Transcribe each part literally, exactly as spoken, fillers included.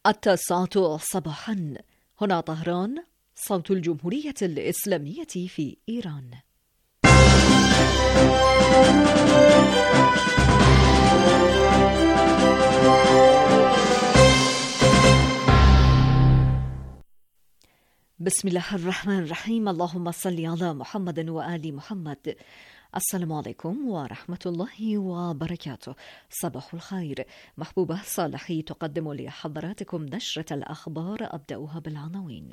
التاسعة صباحا، هنا طهران، صوت الجمهورية الإسلامية في إيران. بسم الله الرحمن الرحيم. اللهم صل على محمد وآل محمد. السلام عليكم ورحمة الله وبركاته. صباح الخير. محبوبة صالحي تقدم لحضراتكم نشرة الأخبار، أبدأها بالعناوين.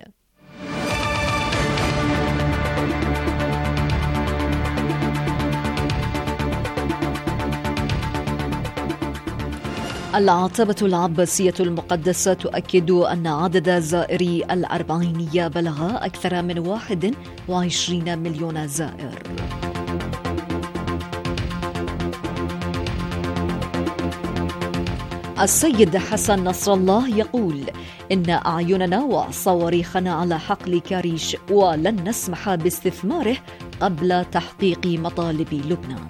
العتبة العباسية المقدسة تؤكد أن عدد زائري الأربعينية بلغ أكثر من واحد وعشرين مليون زائر. السيد حسن نصر الله يقول إن أعيننا وصواريخنا على حقل كاريش، ولن نسمح باستثماره قبل تحقيق مطالب لبنان.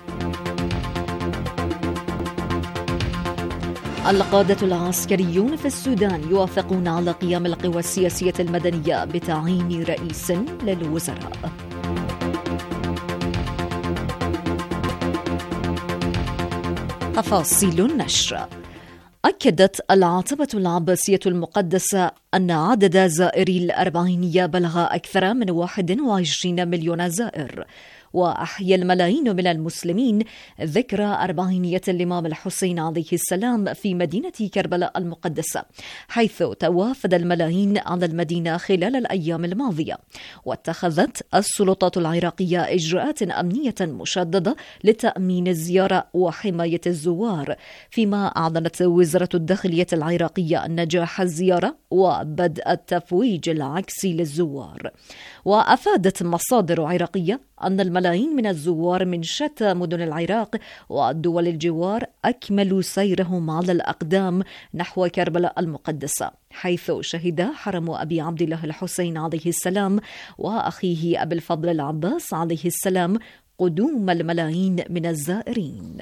القادة العسكريون في السودان يوافقون على قيام القوى السياسية المدنية بتعيين رئيس للوزراء. تفاصيل النشر. أكدت العتبة العباسية المقدسة أن عدد زائري الأربعينية بلغ أكثر من واحد وعشرين مليون زائر، وأحيا الملايين من المسلمين ذكرى أربعينية الإمام الحسين عليه السلام في مدينة كربلاء المقدسة، حيث توافد الملايين على المدينة خلال الأيام الماضية. واتخذت السلطات العراقية إجراءات أمنية مشددة لتأمين الزيارة وحماية الزوار، فيما أعلنت وزارة الداخلية العراقية نجاح الزيارة وبدء التفويج العكسي للزوار. وأفادت مصادر عراقية أن الملايين من الزوار من شتى مدن العراق والدول الجوار أكملوا سيرهم على الأقدام نحو كربلاء المقدسة، حيث شهد حرم أبي عبد الله الحسين عليه السلام وأخيه أبي الفضل العباس عليه السلام قدوم الملايين من الزائرين.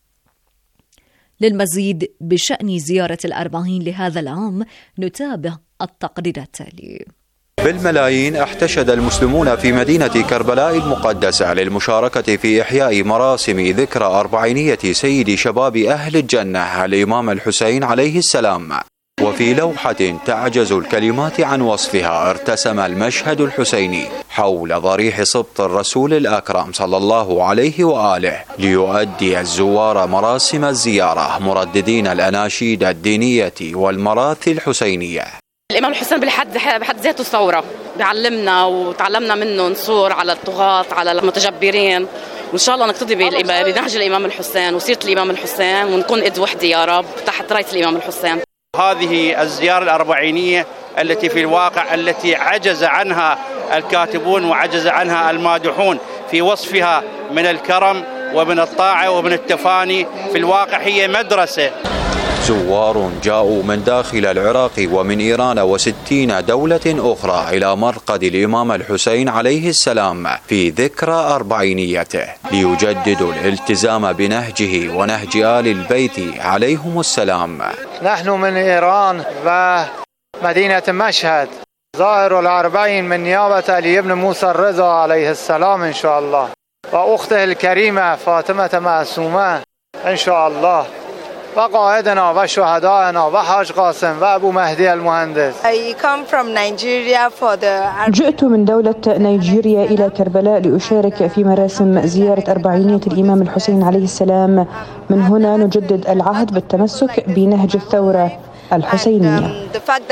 للمزيد بشأن زيارة الأربعين لهذا العام نتابع التقرير التالي. بالملايين احتشد المسلمون في مدينة كربلاء المقدسة للمشاركة في إحياء مراسم ذكرى أربعينية سيد شباب أهل الجنة الإمام الحسين عليه السلام. وفي لوحة تعجز الكلمات عن وصفها ارتسم المشهد الحسيني حول ضريح سبط الرسول الأكرم صلى الله عليه وآله، ليؤدي الزوار مراسم الزيارة مرددين الأناشيد الدينية والمراثي الحسينية. الإمام الحسين بحد بحد ذاته ثورة، بيعلمنا وتعلمنا منه نصور على الطغاة على المتجبرين، وإن شاء الله نقتدي بنهج الإمام الحسين وسيرة الإمام الحسين ونكون إيد وحدة يا رب تحت راية الإمام الحسين. هذه الزيارة الأربعينية التي في الواقع التي عجز عنها الكاتبون وعجز عنها المادحون في وصفها من الكرم ومن الطاعة ومن التفاني، في الواقع هي مدرسة. زوار جاءوا من داخل العراق ومن إيران وستين دولة أخرى إلى مرقد الإمام الحسين عليه السلام في ذكرى أربعينيته، ليجددوا الالتزام بنهجه ونهج آل البيت عليهم السلام. نحن من إيران ومدينة مشهد، زائر الأربعين من نيابة علي بن موسى الرضا عليه السلام إن شاء الله، وأخته الكريمة فاطمة معصومة إن شاء الله، وقائدنا وشهدائنا وحاج قاسم وأبو مهدي المهندس. جئت من دولة نيجيريا إلى كربلاء لأشارك في مراسم زيارة أربعينية الإمام الحسين عليه السلام. من هنا نجدد العهد بالتمسك بنهج الثورة الحسينية.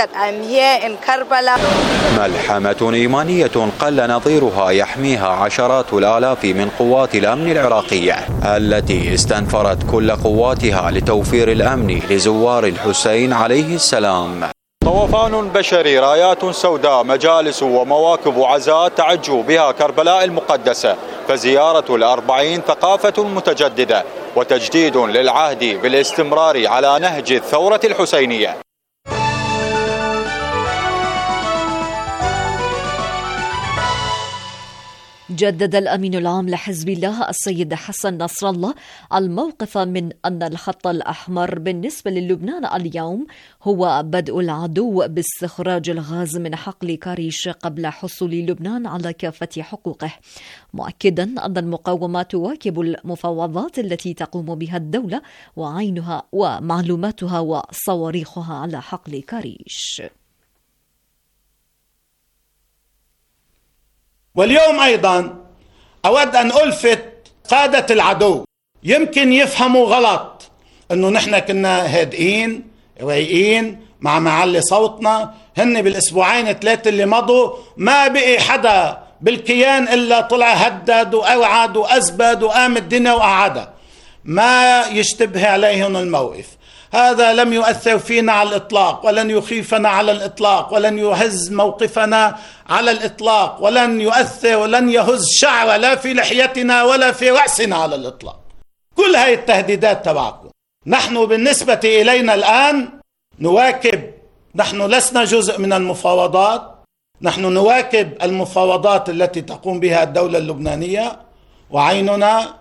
ملحمة إيمانية قل نظيرها يحميها عشرات الآلاف من قوات الأمن العراقية، التي استنفرت كل قواتها لتوفير الأمن لزوار الحسين عليه السلام. طوفان بشري، رايات سوداء، مجالس ومواكب وعزاءات تعج بها كربلاء المقدسة، فزيارة الأربعين ثقافة متجددة وتجديد للعهد بالاستمرار على نهج الثورة الحسينية. جدد الأمين العام لحزب الله السيد حسن نصر الله الموقف من أن الخط الأحمر بالنسبة للبنان اليوم هو بدء العدو باستخراج الغاز من حقل كاريش قبل حصول لبنان على كافة حقوقه، مؤكدا أن المقاومة تواكب المفاوضات التي تقوم بها الدولة وعينها ومعلوماتها وصواريخها على حقل كاريش. واليوم أيضا أود أن ألفت قادة العدو، يمكن يفهموا غلط أنه نحن كنا هادئين رايقين مع معلي صوتنا. هن بالأسبوعين ثلاثة اللي مضوا ما بقي حدا بالكيان إلا طلع هدد وأوعد وأزبد وقام الدنيا وقعدها، ما يشتبه عليهم الموقف. هذا لم يؤثر فينا على الإطلاق، ولن يخيفنا على الإطلاق، ولن يهز موقفنا على الإطلاق، ولن يؤثر ولن يهز شعر لا في لحيتنا ولا في رأسنا على الإطلاق. كل هاي التهديدات تبعكم نحن بالنسبة إلينا الآن نواكب، نحن لسنا جزء من المفاوضات، نحن نواكب المفاوضات التي تقوم بها الدولة اللبنانية، وعيننا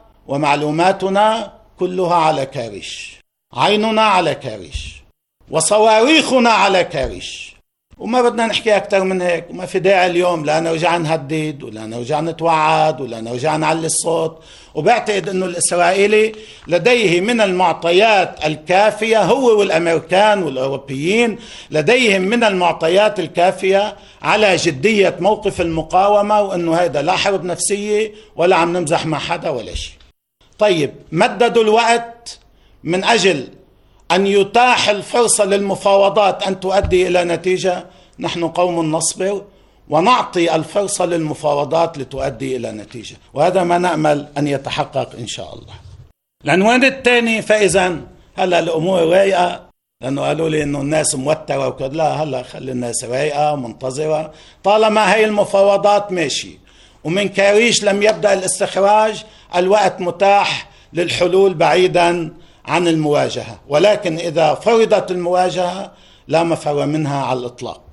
ومعلوماتنا كلها على كاريش، عيننا على كاريش وصواريخنا على كاريش، وما بدنا نحكي أكثر من هيك. وما في داعي اليوم لا نرجع نهدد ولا نرجع نتوعد ولا نرجع نعلي الصوت. وبعتقد أنه الإسرائيلي لديه من المعطيات الكافية، هو والأمريكان والأوروبيين لديهم من المعطيات الكافية على جدية موقف المقاومة، وأنه هذا لا حرب نفسية ولا عم نمزح مع حدا ولا شيء. طيب مددوا الوقت من أجل أن يتاح الفرصة للمفاوضات أن تؤدي إلى نتيجة. نحن قوم نصبر ونعطي الفرصة للمفاوضات لتؤدي إلى نتيجة، وهذا ما نأمل أن يتحقق إن شاء الله. العنوان الثاني، فإذا هلا الأمور رايقة، لأنه قالوا لي إنه الناس موترة وكذا، لا هلا خلي الناس رايقة ومنتظرة طالما هي المفاوضات ماشي ومن كاريش لم يبدأ الاستخراج، الوقت متاح للحلول بعيدا عن المواجهة، ولكن إذا فرضت المواجهة لا مفر منها على الإطلاق.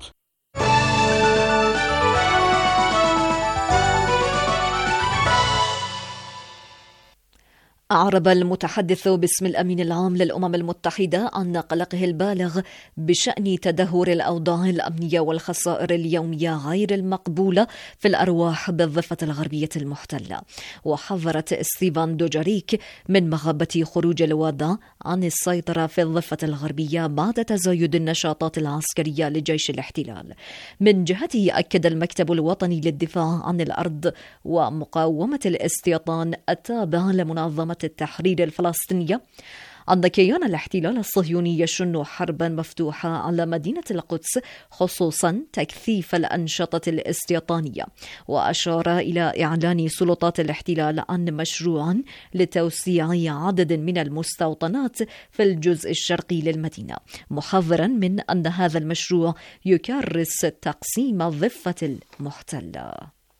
أعرب المتحدث باسم الأمين العام للأمم المتحدة عن قلقه البالغ بشأن تدهور الأوضاع الأمنية والخسائر اليومية غير المقبولة في الأرواح بالضفة الغربية المحتلة، وحذرت ستيفان دوجاريك من مغبة خروج الوضع عن السيطرة في الضفة الغربية بعد تزايد النشاطات العسكرية لجيش الاحتلال. من جهته أكد المكتب الوطني للدفاع عن الأرض ومقاومة الاستيطان التابع لمنظمة التحرير الفلسطينية أن كيان الاحتلال الصهيوني يشن حربا مفتوحة على مدينة القدس، خصوصا تكثيف الأنشطة الاستيطانية، وأشار إلى إعلان سلطات الاحتلال عن مشروع لتوسيع عدد من المستوطنات في الجزء الشرقي للمدينة، محذرا من أن هذا المشروع يكرس تقسيم الضفة المحتلة.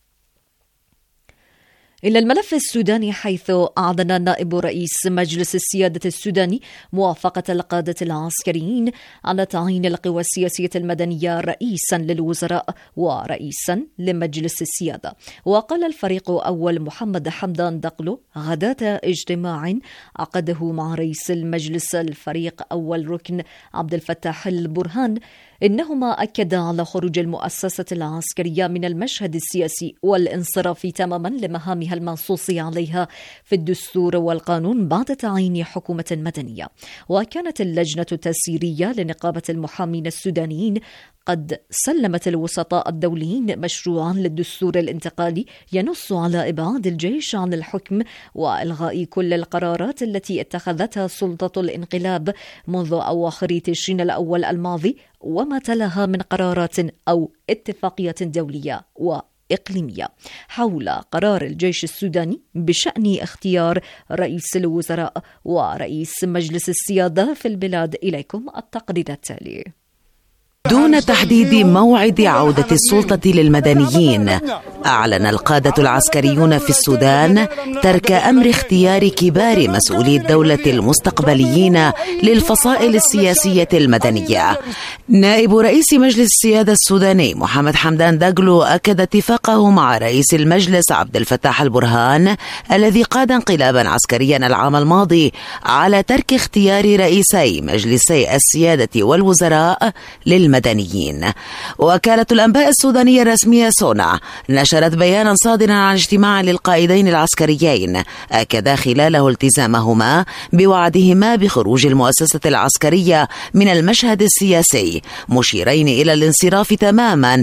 إلى الملف السوداني، حيث أعلن نائب رئيس مجلس السيادة السوداني موافقة القادة العسكريين على تعيين القوى السياسية المدنية رئيسا للوزراء ورئيسا لمجلس السيادة. وقال الفريق أول محمد حمدان دقلو غداة اجتماع عقده مع رئيس المجلس الفريق أول ركن عبد الفتاح البرهان إنهما أكدا على خروج المؤسسة العسكرية من المشهد السياسي والانصراف تماما لمهامها المنصوص عليها في الدستور والقانون بعد تعيين حكومة مدنية. وكانت اللجنة التسييرية لنقابة المحامين السودانيين قد سلمت الوسطاء الدوليين مشروعا للدستور الانتقالي ينص على إبعاد الجيش عن الحكم وإلغاء كل القرارات التي اتخذتها سلطة الانقلاب منذ أواخر تشرين الأول الماضي وما تلاها من قرارات أو اتفاقيات دولية وإقليمية حول قرار الجيش السوداني بشأن اختيار رئيس الوزراء ورئيس مجلس السيادة في البلاد. إليكم التقرير التالي. دون تحديد موعد عودة السلطة للمدنيين، أعلن القادة العسكريون في السودان ترك أمر اختيار كبار مسؤولي الدولة المستقبليين للفصائل السياسية المدنية. نائب رئيس مجلس السيادة السوداني محمد حمدان داغلو أكد اتفاقه مع رئيس المجلس عبد الفتاح البرهان الذي قاد انقلابا عسكريا العام الماضي على ترك اختيار رئيسي مجلسي السيادة والوزراء للمدنيين. وكالة الأنباء السودانية الرسمية سونا نشرت بيانا صادرا عن اجتماع للقائدين العسكريين أكد خلاله التزامهما بوعدهما بخروج المؤسسة العسكرية من المشهد السياسي، مشيرين إلى الانصراف تماما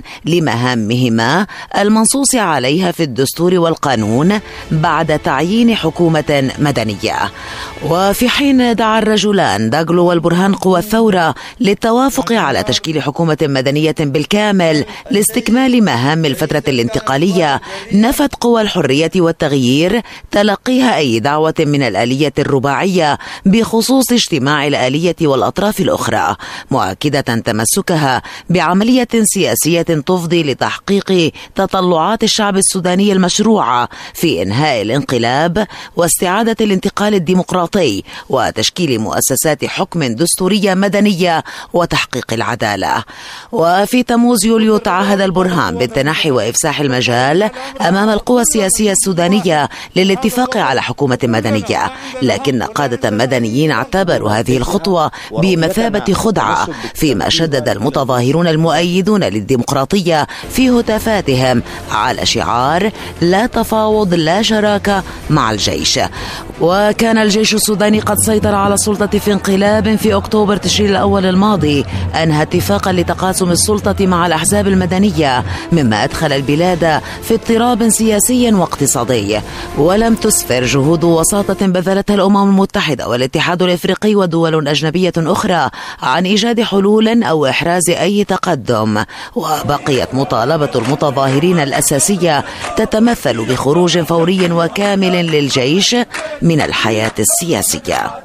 لمهامهما المنصوص عليها في الدستور والقانون بعد تعيين حكومة مدنية. وفي حين دعا الرجلان داغلو والبرهان قوى الثورة للتوافق على تشكيل حكومة مدنية بالكامل لاستكمال مهام الفترة الانتقالية، نفت قوى الحرية والتغيير تلقيها أي دعوة من الآلية الرباعية بخصوص اجتماع الآلية والأطراف الأخرى، مؤكدة تمسكها بعملية سياسية تفضي لتحقيق تطلعات الشعب السوداني المشروعة في إنهاء الانقلاب واستعادة الانتقال الديمقراطي وتشكيل مؤسسات حكم دستورية مدنية وتحقيق العدالة. وفي تموز يوليو تعهد البرهان بالتنحي وإفساح المجال أمام القوى السياسية السودانية للاتفاق على حكومة مدنية، لكن قادة مدنيين اعتبروا هذه الخطوة بمثابة خدعة، فيما شدد المتظاهرون المؤيدون للديمقراطية في هتافاتهم على شعار لا تفاوض لا شراكة مع الجيش. وكان الجيش السوداني قد سيطر على السلطة في انقلاب في أكتوبر تشرين الأول الماضي أنهى اتفاقا لتقاسم السلطة مع الأحزاب المدنية، مما أدخل البلاد في اضطراب سياسي واقتصادي. ولم تسفر جهود وساطة بذلتها الأمم المتحدة والاتحاد الإفريقي ودول أجنبية أخرى عن إيجاد حلول أو إحراز أي تقدم، وبقيت مطالبة المتظاهرين الأساسية تتمثل بخروج فوري وكامل للجيش من الحياة السياسية.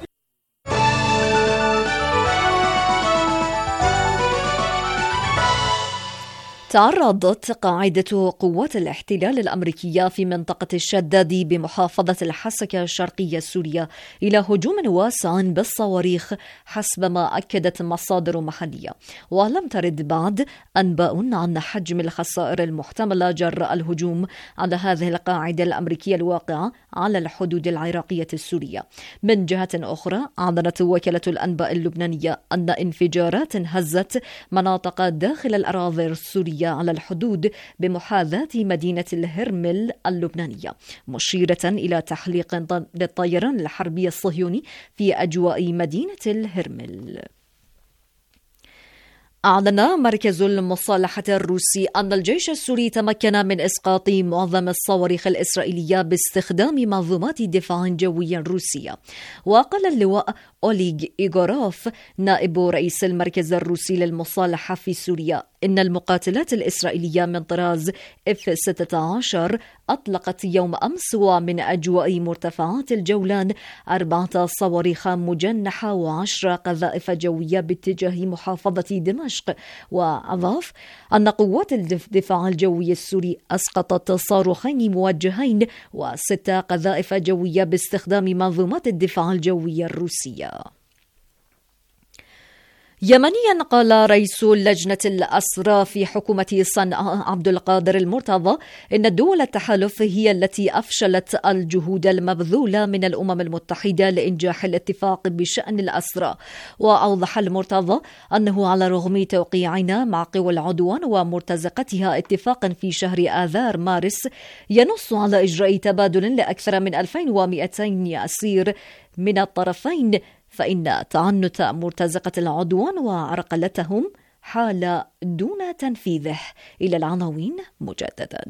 تعرضت قاعدة قوات الاحتلال الأمريكية في منطقة الشداد بمحافظة الحسكة الشرقية السورية إلى هجوم واسع بالصواريخ حسب ما أكدت مصادر محلية، ولم ترد بعد أنباء عن حجم الخسائر المحتملة جراء الهجوم على هذه القاعدة الأمريكية الواقعة على الحدود العراقية السورية. من جهة أخرى، أعلنت وكالة الأنباء اللبنانية أن انفجارات هزت مناطق داخل الأراضي السورية على الحدود بمحاذاة مدينة الهرمل اللبنانية، مشيرة إلى تحليق للطيران الحربي الصهيوني في أجواء مدينة الهرمل. أعلن مركز المصالحة الروسي أن الجيش السوري تمكن من إسقاط معظم الصواريخ الإسرائيلية باستخدام منظومات دفاع جوي روسية. وقال اللواء أوليغ إيغوروف نائب رئيس المركز الروسي للمصالحة في سوريا إن المقاتلات الإسرائيلية من طراز إف ستة عشر أطلقت يوم أمس ومن أجواء مرتفعات الجولان أربعة صواريخ مجنحة وعشر قذائف جوية باتجاه محافظة دمشق. وأضاف أن قوات الدفاع الجوي السوري أسقطت صاروخين موجهين وست قذائف جوية باستخدام منظومات الدفاع الجوي الروسية. يمنيا، قال رئيس لجنة الأسرى في حكومة صنعاء عبد القادر المرتضى إن الدول التحالف هي التي أفشلت الجهود المبذولة من الأمم المتحدة لإنجاح الاتفاق بشأن الأسرى. وأوضح المرتضى أنه على رغم توقيعنا مع قوى العدوان ومرتزقتها اتفاقا في شهر آذار مارس ينص على إجراء تبادل لأكثر من ألفين ومئتين أسير من الطرفين، فإن تعنت مرتزقة العدوان وعرقلتهم حال دون تنفيذه. إلى العناوين مجددا.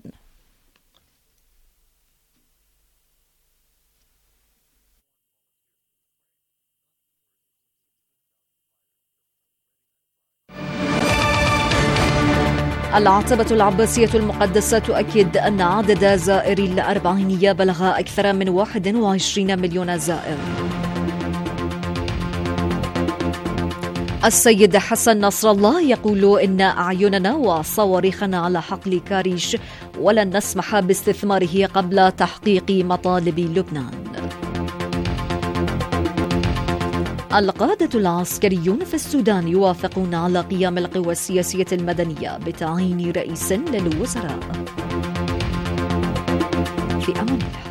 العتبة العباسية المقدسة تؤكد أن عدد زائري الأربعينية بلغ أكثر من واحد وعشرين مليون زائر. السيد حسن نصر الله يقول إن أعيننا وصواريخنا على حقل كاريش ولن نسمح باستثماره قبل تحقيق مطالب لبنان. القادة العسكريون في السودان يوافقون على قيام القوى السياسية المدنية بتعيين رئيس للوزراء. في أمان الله.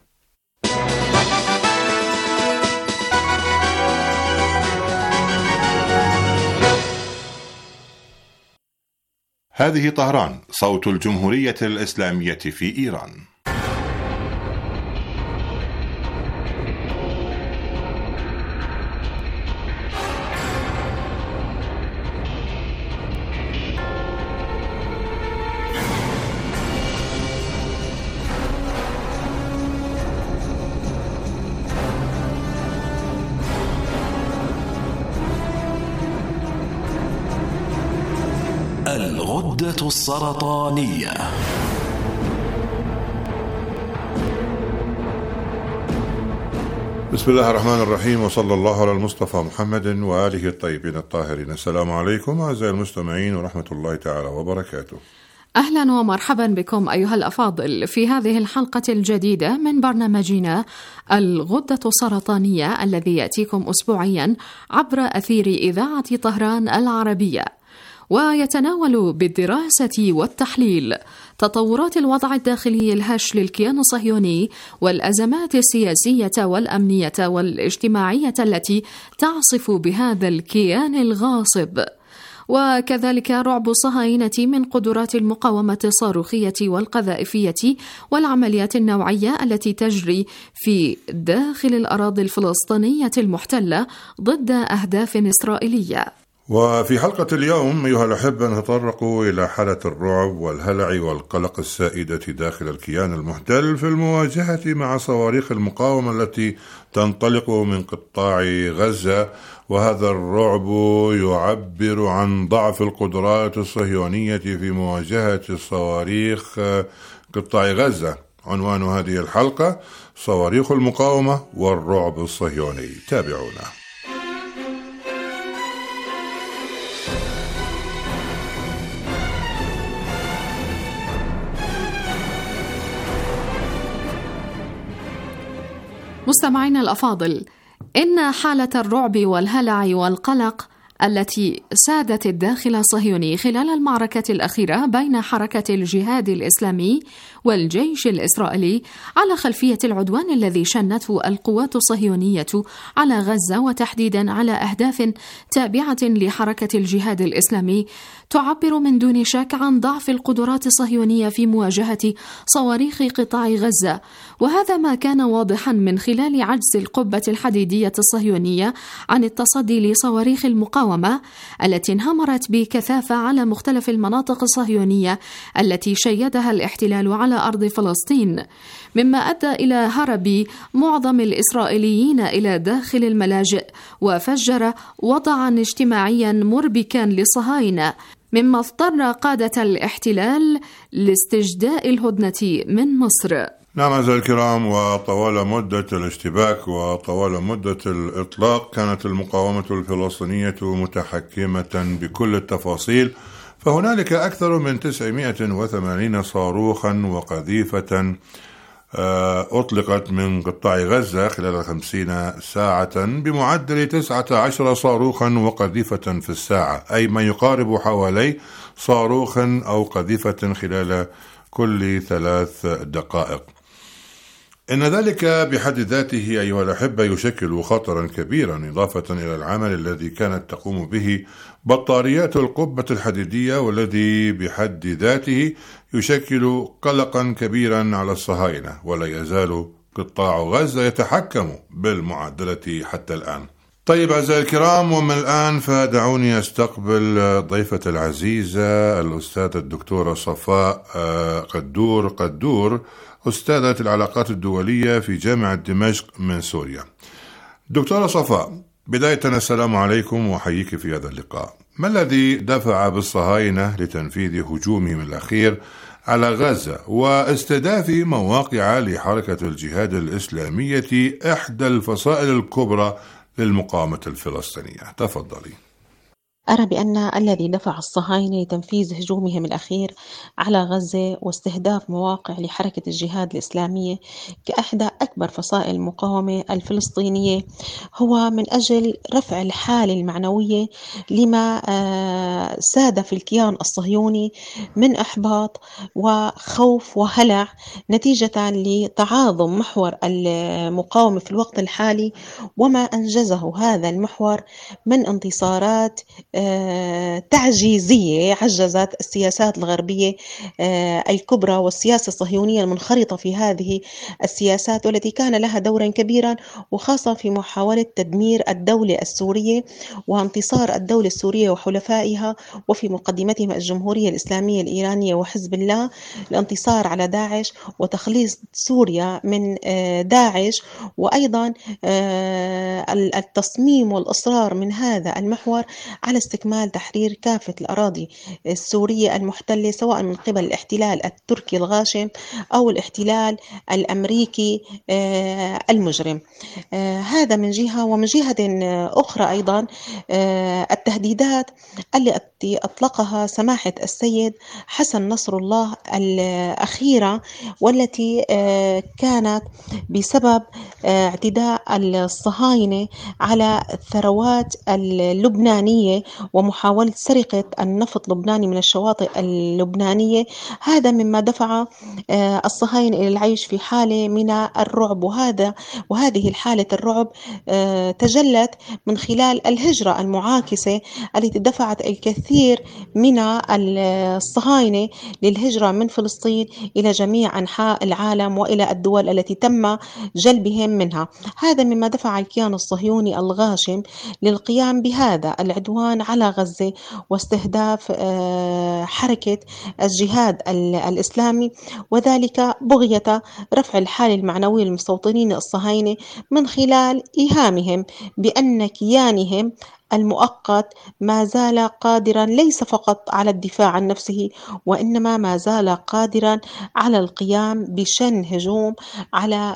هذه طهران، صوت الجمهورية الإسلامية في إيران. الغدة السرطانية. بسم الله الرحمن الرحيم، وصلى الله على المصطفى محمد وآله الطيبين الطاهرين. السلام عليكم أعزائي المستمعين ورحمة الله تعالى وبركاته. أهلا ومرحبا بكم أيها الأفاضل في هذه الحلقة الجديدة من برنامجنا الغدة السرطانية الذي يأتيكم أسبوعيا عبر أثير إذاعة طهران العربية، ويتناول بالدراسة والتحليل تطورات الوضع الداخلي الهش للكيان الصهيوني والأزمات السياسية والأمنية والاجتماعية التي تعصف بهذا الكيان الغاصب، وكذلك رعب الصهاينة من قدرات المقاومة الصاروخية والقذائفية والعمليات النوعية التي تجري في داخل الأراضي الفلسطينية المحتلة ضد أهداف إسرائيلية. وفي حلقة اليوم أيها الأحبة نتطرق إلى حالة الرعب والهلع والقلق السائدة داخل الكيان المحتل في المواجهة مع صواريخ المقاومة التي تنطلق من قطاع غزة، وهذا الرعب يعبر عن ضعف القدرات الصهيونية في مواجهة الصواريخ قطاع غزة. عنوان هذه الحلقة: صواريخ المقاومة والرعب الصهيوني. تابعونا. مستمعينا الأفاضل، إن حالة الرعب والهلع والقلق التي سادت الداخل الصهيوني خلال المعركة الأخيرة بين حركة الجهاد الإسلامي والجيش الإسرائيلي على خلفية العدوان الذي شنته القوات الصهيونية على غزة وتحديدا على أهداف تابعة لحركة الجهاد الإسلامي تعبر من دون شك عن ضعف القدرات الصهيونية في مواجهة صواريخ قطاع غزة، وهذا ما كان واضحا من خلال عجز القبة الحديدية الصهيونية عن التصدي لصواريخ المقاومة التي انهمرت بكثافة على مختلف المناطق الصهيونية التي شيدها الاحتلال على أرض فلسطين، مما أدى إلى هرب معظم الإسرائيليين إلى داخل الملاجئ وفجر وضعا اجتماعيا مربكا للصهاينة، مما اضطر قادة الاحتلال لاستجداء الهدنة من مصر. نعم أعزائي الكرام، وطوال مدة الاشتباك وطوال مدة الإطلاق كانت المقاومة الفلسطينية متحكمة بكل التفاصيل، فهنالك أكثر من تسعمائة وثمانين صاروخا وقذيفة أطلقت من قطاع غزة خلال خمسين ساعة بمعدل تسعة عشر صاروخا وقذيفة في الساعة، أي ما يقارب حوالي صاروخا أو قذيفة خلال كل ثلاث دقائق. إن ذلك بحد ذاته أيها الأحبة يشكل خطرا كبيرا، إضافة إلى العمل الذي كانت تقوم به بطاريات القبة الحديدية، والذي بحد ذاته يشكل قلقا كبيرا على الصهاينة، ولا يزال قطاع غزة يتحكم بالمعادلة حتى الآن. طيب أعزائي الكرام، ومن الآن فدعوني أستقبل ضيفة العزيزة الأستاذة الدكتورة صفاء قدور قدور، أستاذة العلاقات الدولية في جامعة دمشق من سوريا. دكتورة صفاء، بداية السلام عليكم وحييك في هذا اللقاء. ما الذي دفع بالصهاينة لتنفيذ هجومهم الأخير على غزة واستهداف مواقع لحركة الجهاد الإسلامية إحدى الفصائل الكبرى للمقاومة الفلسطينية؟ تفضلي. أرى بأن الذي دفع الصهاينة لتنفيذ هجومهم الأخير على غزة واستهداف مواقع لحركة الجهاد الإسلامية كأحدى أكبر فصائل المقاومة الفلسطينية هو من أجل رفع الحالة المعنوية لما ساد في الكيان الصهيوني من إحباط وخوف وهلع نتيجة لتعاظم محور المقاومة في الوقت الحالي وما أنجزه هذا المحور من انتصارات تعجيزية عجزت السياسات الغربية الكبرى والسياسة الصهيونية المنخرطة في هذه السياسات والتي كان لها دورا كبيرا وخاصة في محاولة تدمير الدولة السورية وانتصار الدولة السورية وحلفائها وفي مقدمتهم الجمهورية الإسلامية الإيرانية وحزب الله الانتصار على داعش وتخليص سوريا من داعش، وأيضا التصميم والإصرار من هذا المحور على استكمال تحرير كافة الأراضي السورية المحتلة سواء من قبل الاحتلال التركي الغاشم أو الاحتلال الأمريكي المجرم. هذا من جهة، ومن جهة أخرى أيضا التهديدات التي أطلقها سماحة السيد حسن نصر الله الأخيرة والتي كانت بسبب اعتداء الصهاينة على الثروات اللبنانية ومحاولة سرقة النفط اللبناني من الشواطئ اللبنانية، هذا مما دفع الصهاينة إلى العيش في حالة من الرعب، وهذا وهذه الحالة الرعب تجلت من خلال الهجرة المعاكسة التي دفعت الكثير من الصهاينة للهجرة من فلسطين إلى جميع أنحاء العالم وإلى الدول التي تم جلبهم منها. هذا مما دفع الكيان الصهيوني الغاشم للقيام بهذا العدوان على غزة واستهداف حركة الجهاد الإسلامي، وذلك بغية رفع الحالة المعنوية للمستوطنين الصهاينة من خلال إيهامهم بأن كيانهم المؤقت ما زال قادرا ليس فقط على الدفاع عن نفسه وإنما ما زال قادرا على القيام بشن هجوم على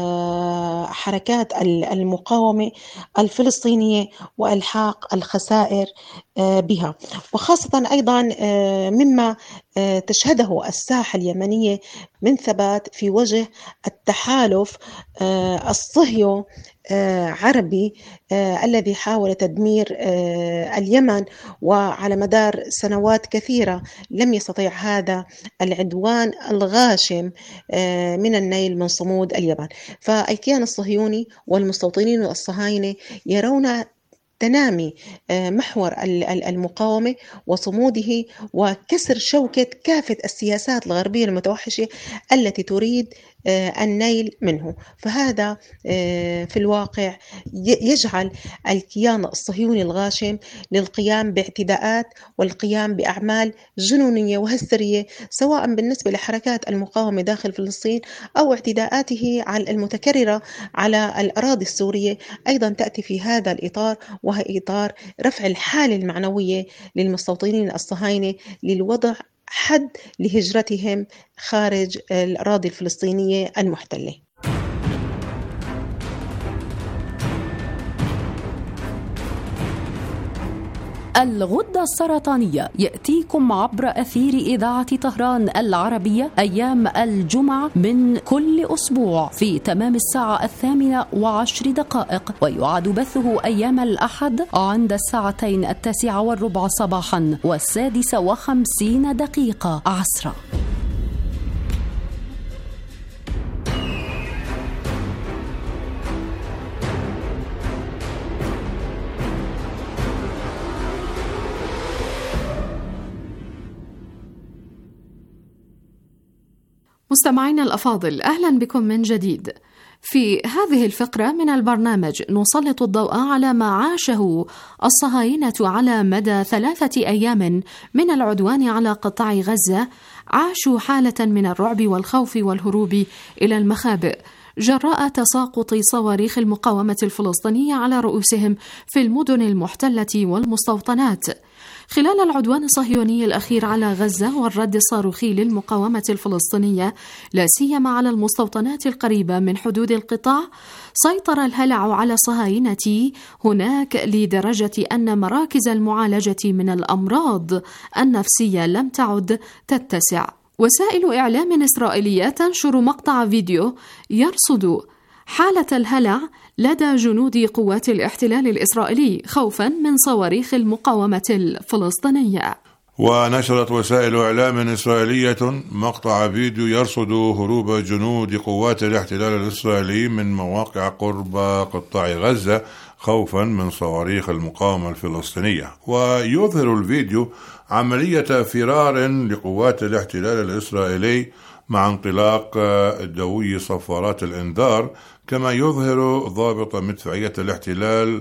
حركات المقاومة الفلسطينية وإلحاق الخسائر بها، وخاصة أيضا مما تشهده الساحة اليمنية من ثبات في وجه التحالف الصهيوني عربي الذي حاول تدمير اليمن، وعلى مدار سنوات كثيرة لم يستطيع هذا العدوان الغاشم من النيل من صمود اليمن. فالكيان الصهيوني والمستوطنين الصهاينة يرون تنامي محور المقاومة وصموده وكسر شوكة كافة السياسات الغربية المتوحشة التي تريد النيل منه. فهذا في الواقع يجعل الكيان الصهيوني الغاشم للقيام باعتداءات والقيام بأعمال جنونية وهستيرية سواء بالنسبة لحركات المقاومة داخل فلسطين أو اعتداءاته على المتكررة على الأراضي السورية، أيضا تأتي في هذا الإطار وهو إطار رفع الحالة المعنوية للمستوطنين الصهاينة للوضع حد لهجرتهم خارج الأراضي الفلسطينية المحتلة. الغدة السرطانية يأتيكم عبر أثير إذاعة طهران العربية أيام الجمعة من كل أسبوع في تمام الساعة الثامنة وعشر دقائق، ويعاد بثه أيام الأحد عند الساعتين التاسعة والربع صباحا والسادسة وخمسين دقيقة عصرا. مستمعينا الأفاضل، أهلا بكم من جديد. في هذه الفقرة من البرنامج نسلط الضوء على ما عاشه الصهاينة على مدى ثلاثة أيام من العدوان على قطاع غزة. عاشوا حالة من الرعب والخوف والهروب إلى المخابئ جراء تساقط صواريخ المقاومة الفلسطينية على رؤوسهم في المدن المحتلة والمستوطنات. خلال العدوان الصهيوني الأخير على غزة والرد الصاروخي للمقاومة الفلسطينية لا سيما على المستوطنات القريبة من حدود القطاع، سيطر الهلع على الصهاينة هناك لدرجة أن مراكز المعالجة من الأمراض النفسية لم تعد تتسع. وسائل إعلام إسرائيلية تنشر مقطع فيديو يرصد حالة الهلع لدى جنود قوات الاحتلال الإسرائيلي خوفا من صواريخ المقاومة الفلسطينية. ونشرت وسائل إعلام إسرائيلية مقطع فيديو يرصد هروب جنود قوات الاحتلال الإسرائيلي من مواقع قرب قطاع غزة خوفا من صواريخ المقاومة الفلسطينية. ويظهر الفيديو عملية فرار لقوات الاحتلال الإسرائيلي مع انطلاق دوي صفارات الإنذار، كما يظهر ضابط مدفعية الاحتلال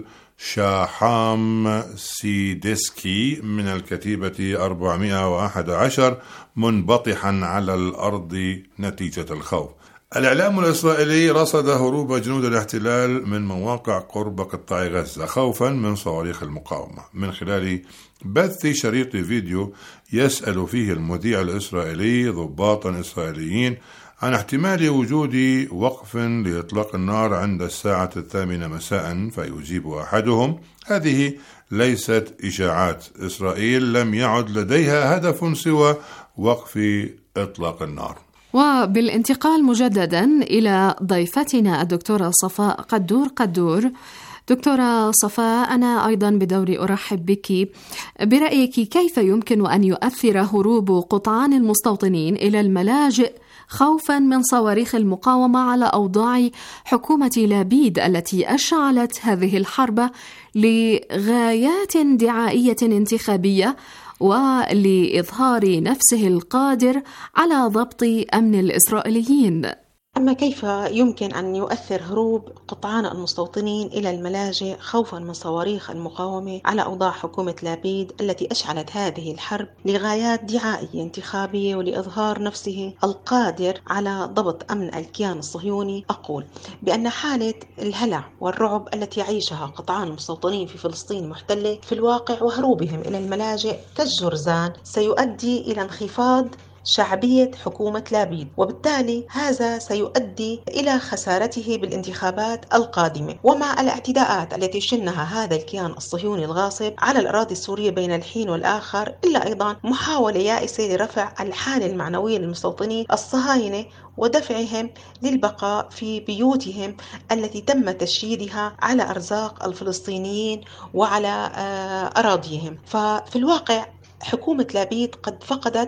شاحام سيدسكي من الكتيبة أربعمائة وأحد عشر منبطحا على الأرض نتيجة الخوف. الإعلام الإسرائيلي رصد هروب جنود الاحتلال من مواقع قرب قطاع غزة خوفا من صواريخ المقاومة من خلال بث شريط فيديو يسأل فيه المذيع الإسرائيلي ضباطا إسرائيليين عن احتمال وجود وقف لإطلاق النار عند الساعة الثامنة مساء، فيجيب أحدهم: هذه ليست إشاعات، إسرائيل لم يعد لديها هدف سوى وقف إطلاق النار. وبالانتقال مجددا إلى ضيفتنا الدكتورة صفاء قدور قدور. دكتورة صفاء، أنا أيضا بدوري أرحب بك. برأيك كيف يمكن أن يؤثر هروب قطعان المستوطنين إلى الملاجئ خوفا من صواريخ المقاومة على أوضاع حكومة لابيد التي أشعلت هذه الحرب لغايات دعائية انتخابية ولإظهار نفسه القادر على ضبط أمن الإسرائيليين؟ أما كيف يمكن أن يؤثر هروب قطعان المستوطنين إلى الملاجئ خوفا من صواريخ المقاومة على أوضاع حكومة لابيد التي أشعلت هذه الحرب لغايات دعائية انتخابية ولإظهار نفسه القادر على ضبط أمن الكيان الصهيوني؟ أقول بأن حالة الهلع والرعب التي يعيشها قطعان المستوطنين في فلسطين المحتلة في الواقع وهروبهم إلى الملاجئ كالجرذان سيؤدي إلى انخفاض شعبية حكومة لابيد، وبالتالي هذا سيؤدي إلى خسارته بالانتخابات القادمة. ومع الاعتداءات التي شنها هذا الكيان الصهيوني الغاصب على الأراضي السورية بين الحين والآخر، إلا أيضا محاولة يائسة لرفع الحالة المعنوية للمستوطنين الصهاينة ودفعهم للبقاء في بيوتهم التي تم تشييدها على أرزاق الفلسطينيين وعلى أراضيهم. ففي الواقع حكومة لابيد قد فقدت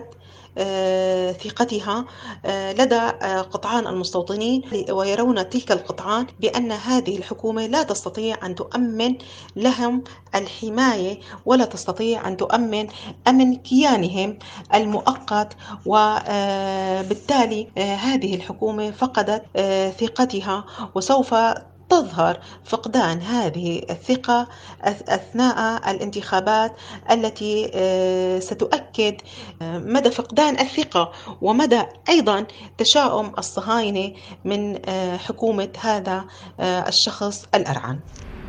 ثقتها لدى قطعان المستوطنين، ويرون تلك القطعان بأن هذه الحكومة لا تستطيع أن تؤمن لهم الحماية ولا تستطيع أن تؤمن أمن كيانهم المؤقت، وبالتالي هذه الحكومة فقدت ثقتها وسوف تظهر فقدان هذه الثقة أثناء الانتخابات التي ستؤكد مدى فقدان الثقة ومدى أيضا تشاؤم الصهاينة من حكومة هذا الشخص الأرعن.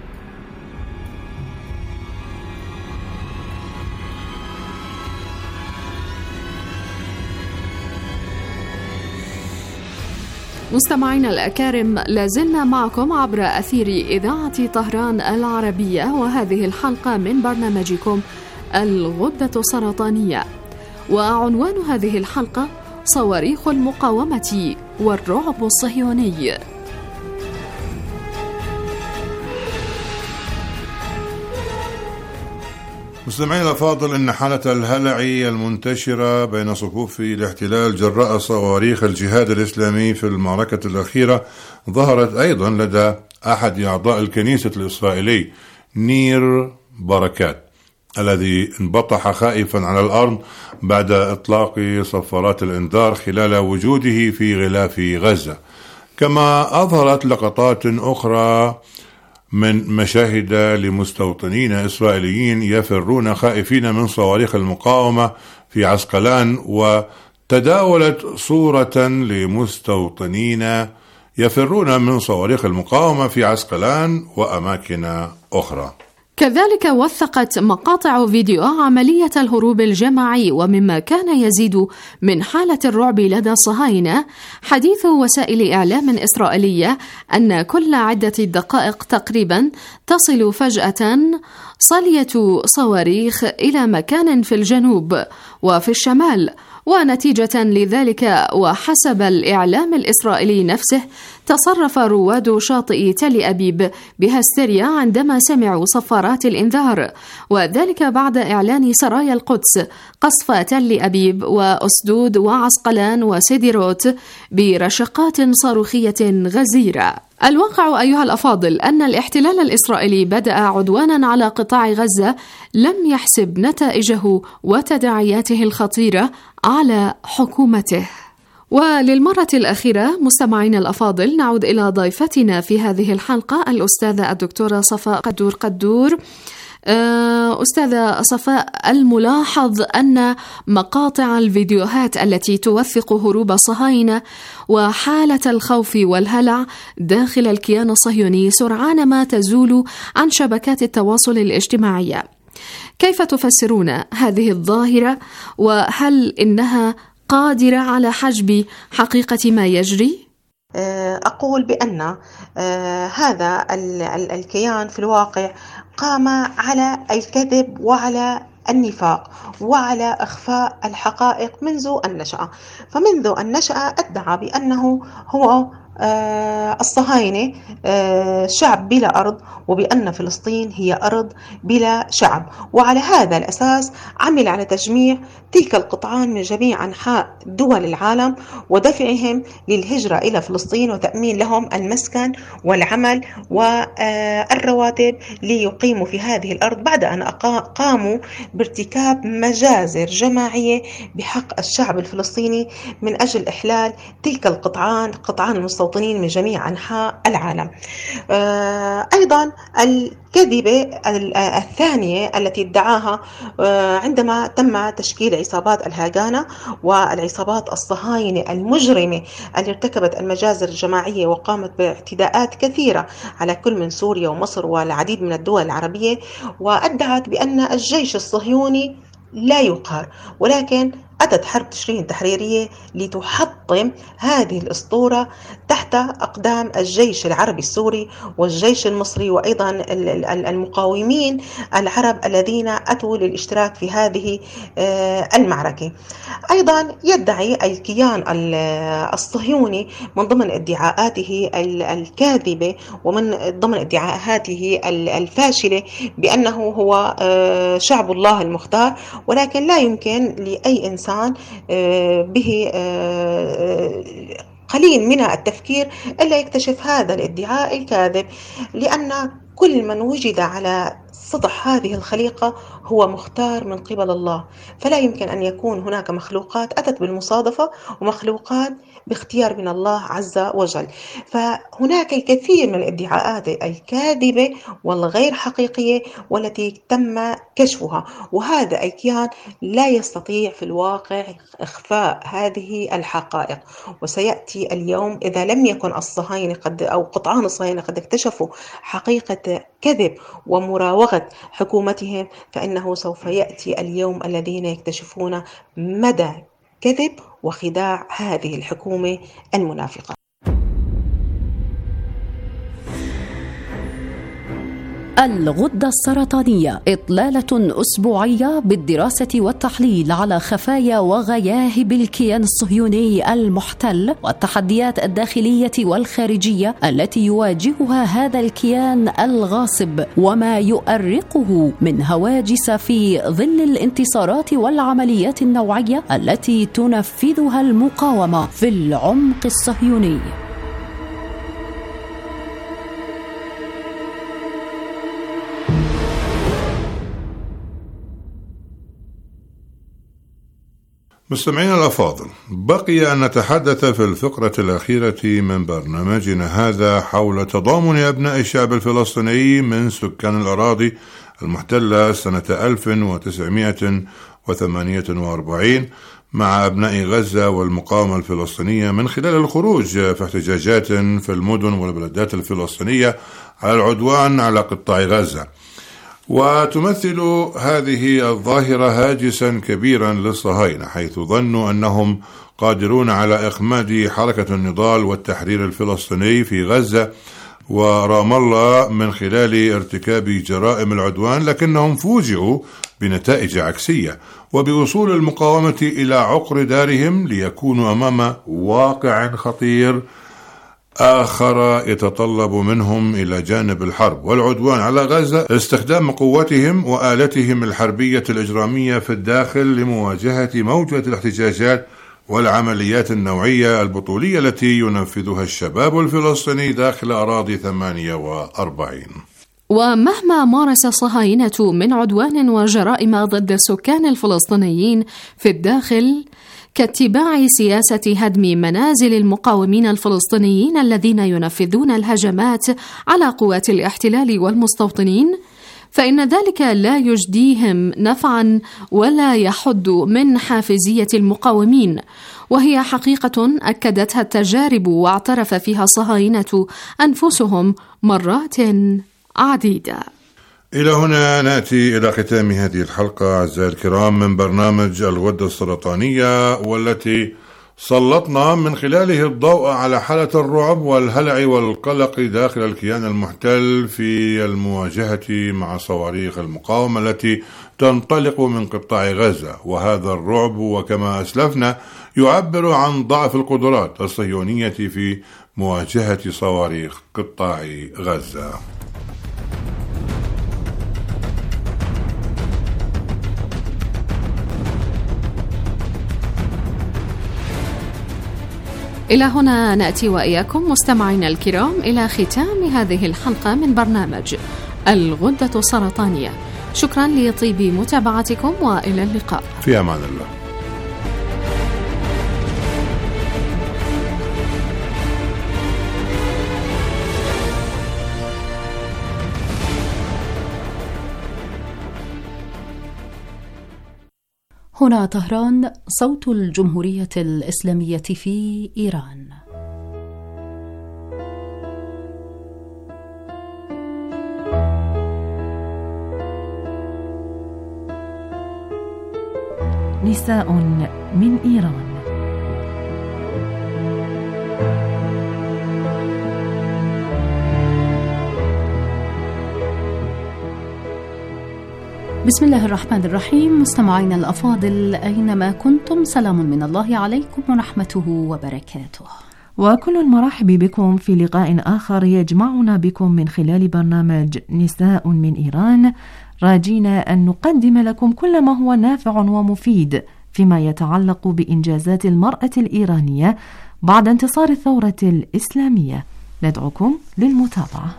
مستمعينا الأكارم، لازلنا معكم عبر أثير إذاعة طهران العربية، وهذه الحلقة من برنامجكم الغدة السرطانية، وعنوان هذه الحلقة صواريخ المقاومة والرعب الصهيوني. مستمعينا الأفاضل، إن حالة الهلع المنتشرة بين صفوف الاحتلال جراء صواريخ الجهاد الإسلامي في المعركة الأخيرة ظهرت أيضا لدى أحد أعضاء الكنيسة الإسرائيلي نير بركات، الذي انبطح خائفا على الأرض بعد إطلاق صفارات الإنذار خلال وجوده في غلاف غزة. كما أظهرت لقطات أخرى من مشاهد لمستوطنين إسرائيليين يفرون خائفين من صواريخ المقاومة في عسقلان، وتداولت صورة لمستوطنين يفرون من صواريخ المقاومة في عسقلان وأماكن أخرى. كذلك وثقت مقاطع فيديو عملية الهروب الجماعي، ومما كان يزيد من حالة الرعب لدى الصهاينة حديث وسائل إعلام إسرائيلية أن كل عدة دقائق تقريبا تصل فجأة صلية صواريخ إلى مكان في الجنوب وفي الشمال، ونتيجة لذلك وحسب الإعلام الإسرائيلي نفسه تصرف رواد شاطئ تل أبيب بهستيريا عندما سمعوا صفارات الإنذار، وذلك بعد إعلان سرايا القدس قصف تل أبيب وأسدود وعسقلان وسديروت برشقات صاروخية غزيرة. الواقع أيها الأفاضل أن الاحتلال الإسرائيلي بدأ عدوانا على قطاع غزة لم يحسب نتائجه وتداعياته الخطيرة على حكومته. وللمرة الأخيرة مستمعين الأفاضل نعود إلى ضيفتنا في هذه الحلقة الأستاذة الدكتورة صفاء قدور قدور. أستاذة صفاء، الملاحظ أن مقاطع الفيديوهات التي توثق هروب الصهاينة وحالة الخوف والهلع داخل الكيان الصهيوني سرعان ما تزول عن شبكات التواصل الاجتماعية. كيف تفسرون هذه الظاهرة، وهل إنها قادرة على حجب حقيقة ما يجري؟ أقول بأن هذا الكيان في الواقع قام على الكذب وعلى النفاق وعلى إخفاء الحقائق منذ النشأة. فمنذ النشأة ادعى بأنه هو الصهاينة شعب بلا أرض، وبأن فلسطين هي أرض بلا شعب، وعلى هذا الأساس عمل على تجميع تلك القطعان من جميع أنحاء دول العالم ودفعهم للهجرة إلى فلسطين وتأمين لهم المسكن والعمل والرواتب ليقيموا في هذه الأرض، بعد أن قاموا بارتكاب مجازر جماعية بحق الشعب الفلسطيني من أجل إحلال تلك القطعان قطعان المستوطنين من جميع أنحاء العالم. أيضا الكذبة الثانية التي ادعاها عندما تم تشكيل عصابات الهاجانة والعصابات الصهاينة المجرمة التي ارتكبت المجازر الجماعية وقامت باعتداءات كثيرة على كل من سوريا ومصر والعديد من الدول العربية، وأدعت بأن الجيش الصهيوني لا يقهر، ولكن أتت حرب تشرين التحريرية لتحطم هذه الأسطورة تحت أقدام الجيش العربي السوري والجيش المصري وأيضا المقاومين العرب الذين أتوا للاشتراك في هذه المعركة. أيضا يدعي الكيان الصهيوني من ضمن ادعاءاته الكاذبة ومن ضمن ادعاءاته الفاشلة بأنه هو شعب الله المختار، ولكن لا يمكن لأي إنسان به قليل من التفكير إلا يكتشف هذا الادعاء الكاذب، لأن كل من وجد على سطح هذه الخليقة هو مختار من قبل الله، فلا يمكن أن يكون هناك مخلوقات أتت بالمصادفة ومخلوقات باختيار من الله عز وجل. فهناك الكثير من الادعاءات الكاذبة والغير حقيقية والتي تم كشفها، وهذا الكيان لا يستطيع في الواقع إخفاء هذه الحقائق. وسيأتي اليوم إذا لم يكن الصهاينة قد أو قطعان الصهاينة قد اكتشفوا حقيقة كذب ومراوغة حكومتهم، فإنه سوف يأتي اليوم الذين يكتشفون مدى كذب وخداع هذه الحكومة المنافقة. الغدة السرطانية، إطلالة أسبوعية بالدراسة والتحليل على خفايا وغياهب الكيان الصهيوني المحتل والتحديات الداخلية والخارجية التي يواجهها هذا الكيان الغاصب، وما يؤرقه من هواجس في ظل الانتصارات والعمليات النوعية التي تنفذها المقاومة في العمق الصهيوني. مستمعينا الأفاضل، بقي أن نتحدث في الفقرة الأخيرة من برنامجنا هذا حول تضامن أبناء الشعب الفلسطيني من سكان الأراضي المحتلة سنة ألف وتسعمائة وثمانية وأربعين مع أبناء غزة والمقاومة الفلسطينية من خلال الخروج في احتجاجات في المدن والبلدات الفلسطينية على العدوان على قطاع غزة. وتمثل هذه الظاهرة هاجسا كبيرا للصهاينة، حيث ظنوا أنهم قادرون على إخماد حركة النضال والتحرير الفلسطيني في غزة ورام الله من خلال ارتكاب جرائم العدوان، لكنهم فوجئوا بنتائج عكسية وبوصول المقاومة إلى عقر دارهم ليكونوا أمام واقع خطير آخر يتطلب منهم إلى جانب الحرب والعدوان على غزة استخدام قوتهم وآلتهم الحربية الإجرامية في الداخل لمواجهة موجة الاحتجاجات والعمليات النوعية البطولية التي ينفذها الشباب الفلسطيني داخل أراضي ثمانية وأربعين. ومهما مارس الصهاينة من عدوان وجرائم ضد السكان الفلسطينيين في الداخل كاتباع سياسة هدم منازل المقاومين الفلسطينيين الذين ينفذون الهجمات على قوات الاحتلال والمستوطنين، فإن ذلك لا يجديهم نفعا ولا يحد من حافزية المقاومين، وهي حقيقة أكدتها التجارب واعترف فيها الصهاينة أنفسهم مرات عديدة. إلى هنا نأتي إلى ختام هذه الحلقة أعزائي الكرام من برنامج الغدة السرطانية، والتي سلطنا من خلاله الضوء على حالة الرعب والهلع والقلق داخل الكيان المحتل في المواجهة مع صواريخ المقاومة التي تنطلق من قطاع غزة. وهذا الرعب وكما أسلفنا يعبر عن ضعف القدرات الصهيونية في مواجهة صواريخ قطاع غزة. إلى هنا نأتي وإياكم مستمعينا الكرام إلى ختام هذه الحلقة من برنامج الغدة السرطانية. شكرا لطيب متابعتكم وإلى اللقاء. في أمان الله. هنا طهران، صوت الجمهورية الإسلامية في إيران. نساء من إيران. بسم الله الرحمن الرحيم. مستمعينا الأفاضل أينما كنتم، سلام من الله عليكم ورحمته وبركاته، وكل المرحب بكم في لقاء آخر يجمعنا بكم من خلال برنامج نساء من إيران، راجين أن نقدم لكم كل ما هو نافع ومفيد فيما يتعلق بإنجازات المرأة الإيرانية بعد انتصار الثورة الإسلامية. ندعوكم للمتابعة.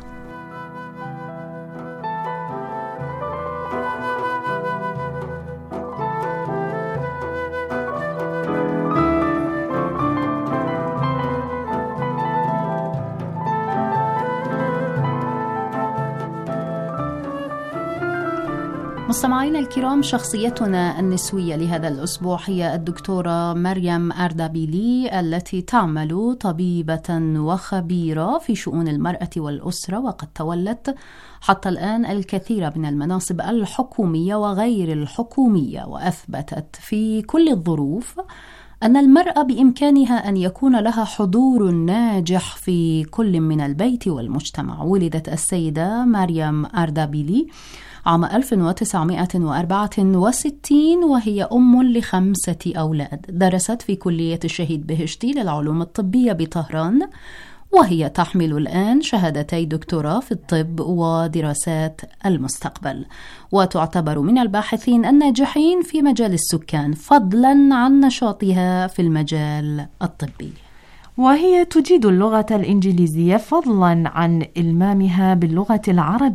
مستمعينا الكرام، شخصيتنا النسوية لهذا الأسبوع هي الدكتورة مريم أردابيلي، التي تعمل طبيبة وخبيرة في شؤون المرأة والأسرة، وقد تولت حتى الآن الكثير من المناصب الحكومية وغير الحكومية، وأثبتت في كل الظروف أن المرأة بإمكانها أن يكون لها حضور ناجح في كل من البيت والمجتمع. ولدت السيدة مريم أردابيلي عام ألف وتسعمائة وأربعة وستين وهي أم لخمسة أولاد. درست في كلية الشهيد بهشتي للعلوم الطبية بطهران، وهي تحمل الآن شهادتي دكتوراه في الطب ودراسات المستقبل، وتعتبر من الباحثين الناجحين في مجال السكان فضلا عن نشاطها في المجال الطبي. وهي تجيد اللغة الإنجليزية فضلا عن إلمامها باللغة العربية.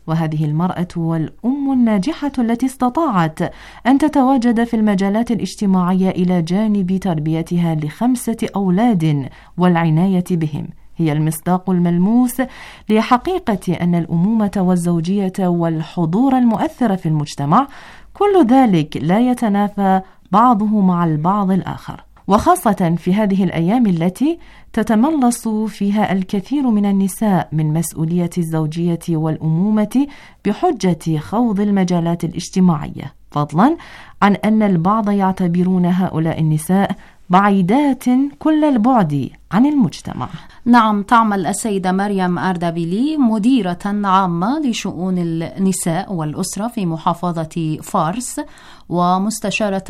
وهذه المرأة والأم الناجحة التي استطاعت أن تتواجد في المجالات الاجتماعية إلى جانب تربيتها لخمسة أولاد والعناية بهم هي المصداق الملموس لحقيقة أن الأمومة والزوجية والحضور المؤثر في المجتمع كل ذلك لا يتنافى بعضه مع البعض الآخر، وخاصة في هذه الأيام التي تتملص فيها الكثير من النساء من مسؤولية الزوجية والأمومة بحجة خوض المجالات الاجتماعية، فضلا عن أن البعض يعتبرون هؤلاء النساء بعيدات كل البعد عن المجتمع. نعم، تعمل السيدة مريم أردبيلي مديرة عامة لشؤون النساء والأسرة في محافظة فارس ومستشارة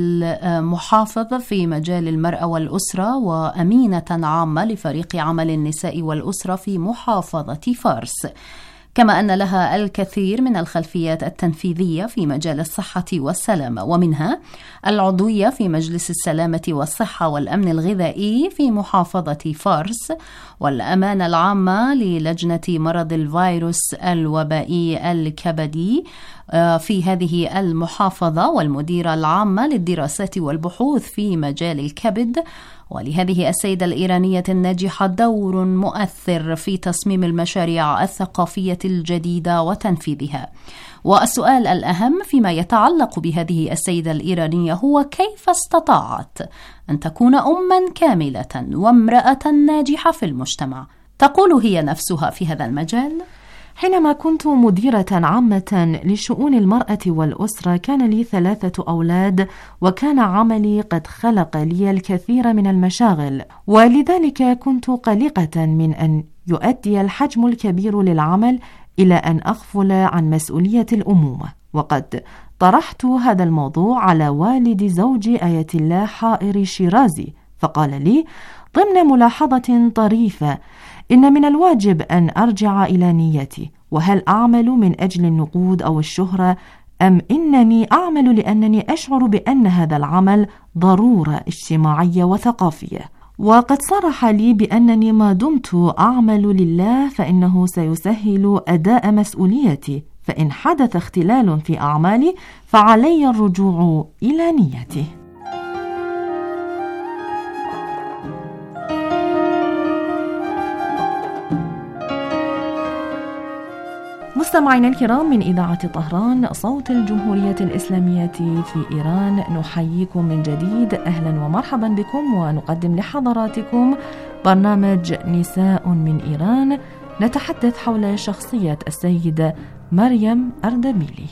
للمحافظ في مجال المرأة والأسرة وأمينة عامة لفريق عمل النساء والأسرة في محافظة فارس، كما أن لها الكثير من الخلفيات التنفيذية في مجال الصحة والسلامة، ومنها العضوية في مجلس السلامة والصحة والأمن الغذائي في محافظة فارس، والأمانة العامة للجنة مرض الفيروس الوبائي الكبدي في هذه المحافظة، والمديرة العامة للدراسات والبحوث في مجال الكبد. ولهذه السيدة الإيرانية الناجحة دور مؤثر في تصميم المشاريع الثقافية الجديدة وتنفيذها. والسؤال الأهم فيما يتعلق بهذه السيدة الإيرانية هو كيف استطاعت أن تكون أماً كاملة وامرأة ناجحة في المجتمع؟ تقول هي نفسها في هذا المجال: حينما كنت مديرة عامة لشؤون المرأة والأسرة كان لي ثلاثة أولاد، وكان عملي قد خلق لي الكثير من المشاغل، ولذلك كنت قلقة من أن يؤدي الحجم الكبير للعمل إلى أن أغفل عن مسؤولية الأمومة. وقد طرحت هذا الموضوع على والد زوجي آية الله حائر شيرازي، فقال لي ضمن ملاحظة طريفة: إن من الواجب أن أرجع إلى نيتي، وهل أعمل من أجل النقود أو الشهرة أم إنني أعمل لأنني أشعر بأن هذا العمل ضرورة اجتماعية وثقافية. وقد صرح لي بأنني ما دمت أعمل لله فإنه سيسهل أداء مسؤوليتي، فإن حدث اختلال في أعمالي فعلي الرجوع إلى نيتي. مستمعينا الكرام، من إذاعة طهران صوت الجمهورية الإسلامية في إيران، نحييكم من جديد، أهلا ومرحبا بكم، ونقدم لحضراتكم برنامج نساء من إيران، نتحدث حول شخصية السيدة مريم أردبيلي.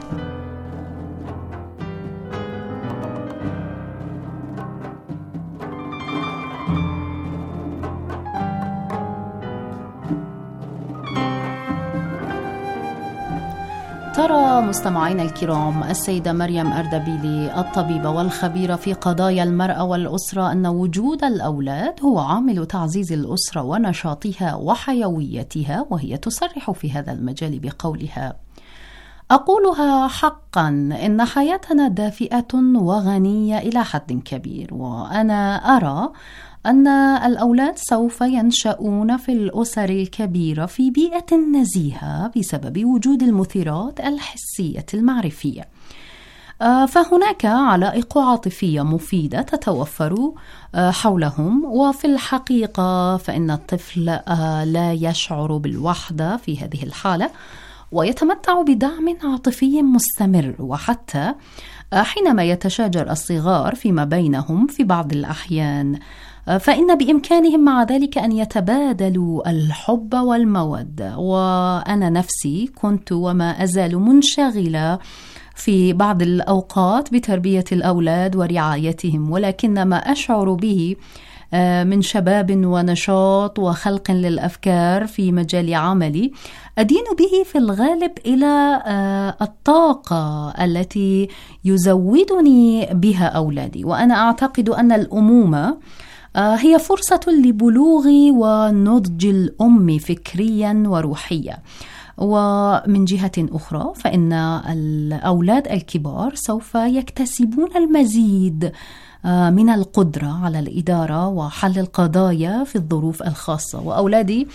ترى مستمعينا الكرام السيدة مريم أردبيلي الطبيبة والخبيرة في قضايا المرأة والأسرة أن وجود الأولاد هو عامل تعزيز الأسرة ونشاطها وحيويتها، وهي تصرح في هذا المجال بقولها: أقولها حقا إن حياتنا دافئة وغنية إلى حد كبير، وأنا أرى أن الأولاد سوف ينشأون في الأسر الكبيرة في بيئة نزيهة بسبب وجود المثيرات الحسية المعرفية، فهناك علائق عاطفية مفيدة تتوفر حولهم، وفي الحقيقة فإن الطفل لا يشعر بالوحدة في هذه الحالة ويتمتع بدعم عاطفي مستمر، وحتى حينما يتشاجر الصغار فيما بينهم في بعض الأحيان فإن بإمكانهم مع ذلك أن يتبادلوا الحب والمودة. وأنا نفسي كنت وما أزال منشغلة في بعض الأوقات بتربية الأولاد ورعايتهم، ولكن ما أشعر به من شباب ونشاط وخلق للأفكار في مجال عملي أدين به في الغالب إلى الطاقة التي يزودني بها أولادي. وأنا أعتقد أن الأمومة هي فرصة لبلوغ ونضج الأم فكريا وروحيا. ومن جهة أخرى فإن الأولاد الكبار سوف يكتسبون المزيد من القدرة على الإدارة وحل القضايا في الظروف الخاصة. وأولادي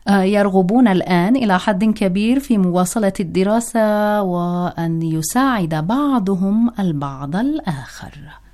يرغبون الآن إلى حد كبير في مواصلة الدراسة وأن يساعد بعضهم البعض الآخر.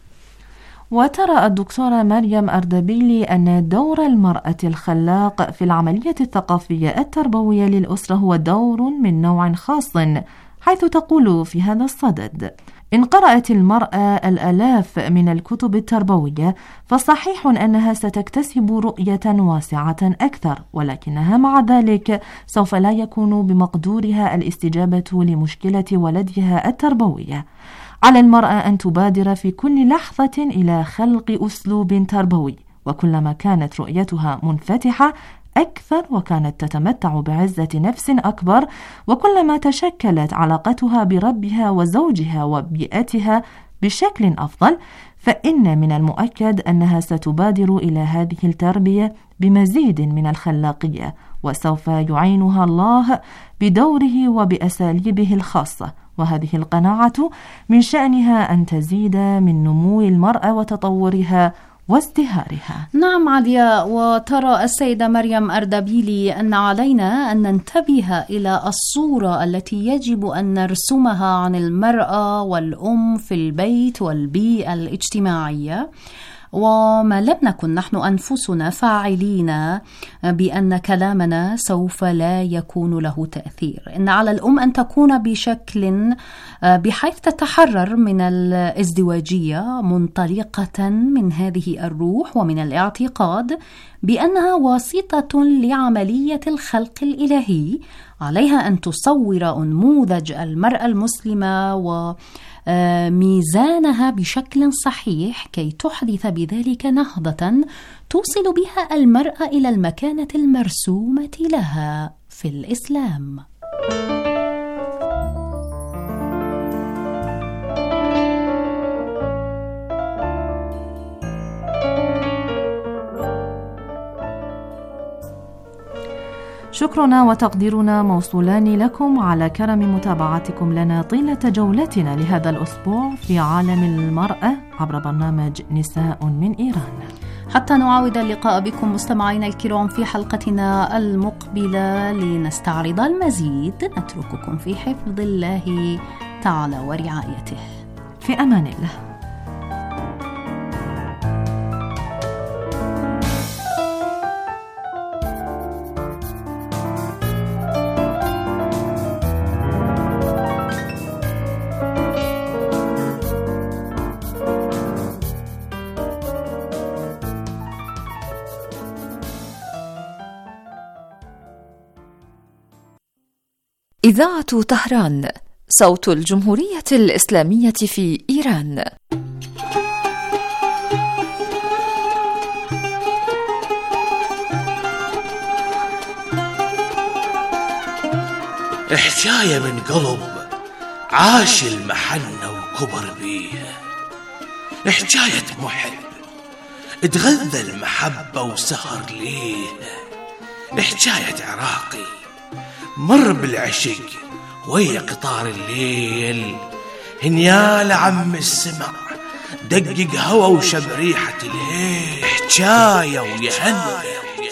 وترى الدكتورة مريم أردبيلي أن دور المرأة الخلاق في العملية الثقافية التربوية للأسرة هو دور من نوع خاص، حيث تقول في هذا الصدد: إن قرأت المرأة الآلاف من الكتب التربوية فصحيح أنها ستكتسب رؤية واسعة أكثر، ولكنها مع ذلك سوف لا يكون بمقدورها الاستجابة لمشكلة ولدها التربوية. على المرأة أن تبادر في كل لحظة إلى خلق أسلوب تربوي، وكلما كانت رؤيتها منفتحة أكثر وكانت تتمتع بعزة نفس أكبر، وكلما تشكلت علاقتها بربها وزوجها وبيئتها بشكل أفضل، فإن من المؤكد أنها ستبادر إلى هذه التربية بمزيد من الخلاقية، وسوف يعينها الله بدوره وبأساليبه الخاصة. وهذه القناعة من شأنها أن تزيد من نمو المرأة وتطورها وازدهارها. نعم عليا، وترى السيدة مريم أردبيلي أن علينا أن ننتبه إلى الصورة التي يجب أن نرسمها عن المرأة والأم في البيت والبيئة الاجتماعية، وما لم نكن نحن أنفسنا فاعلين بأن كلامنا سوف لا يكون له تأثير. إن على الأم أن تكون بشكل بحيث تتحرر من الازدواجية، منطلقة من هذه الروح ومن الاعتقاد بأنها واسطة لعملية الخلق الإلهي. عليها أن تصور أنموذج المرأة المسلمة و ميزانها بشكل صحيح كي تحدث بذلك نهضة توصل بها المرأة إلى المكانة المرسومة لها في الإسلام. شكرنا وتقديرنا موصولان لكم على كرم متابعتكم لنا طيلة جولتنا لهذا الأسبوع في عالم المرأة عبر برنامج نساء من إيران. حتى نعاود اللقاء بكم مستمعينا الكرام في حلقتنا المقبلة لنستعرض المزيد، نترككم في حفظ الله تعالى ورعايته. في أمان الله. إذاعة طهران، صوت الجمهورية الإسلامية في إيران. حكاية من قلب عاش المحنة وكبر بيها، حكاية محب اتغذى المحبة وسهر ليها، حكاية عراقي مر بالعشق ويا قطار الليل، هنيال عم السمع دقق هوا وشب ريحة الهيل، حكاية ويهنى.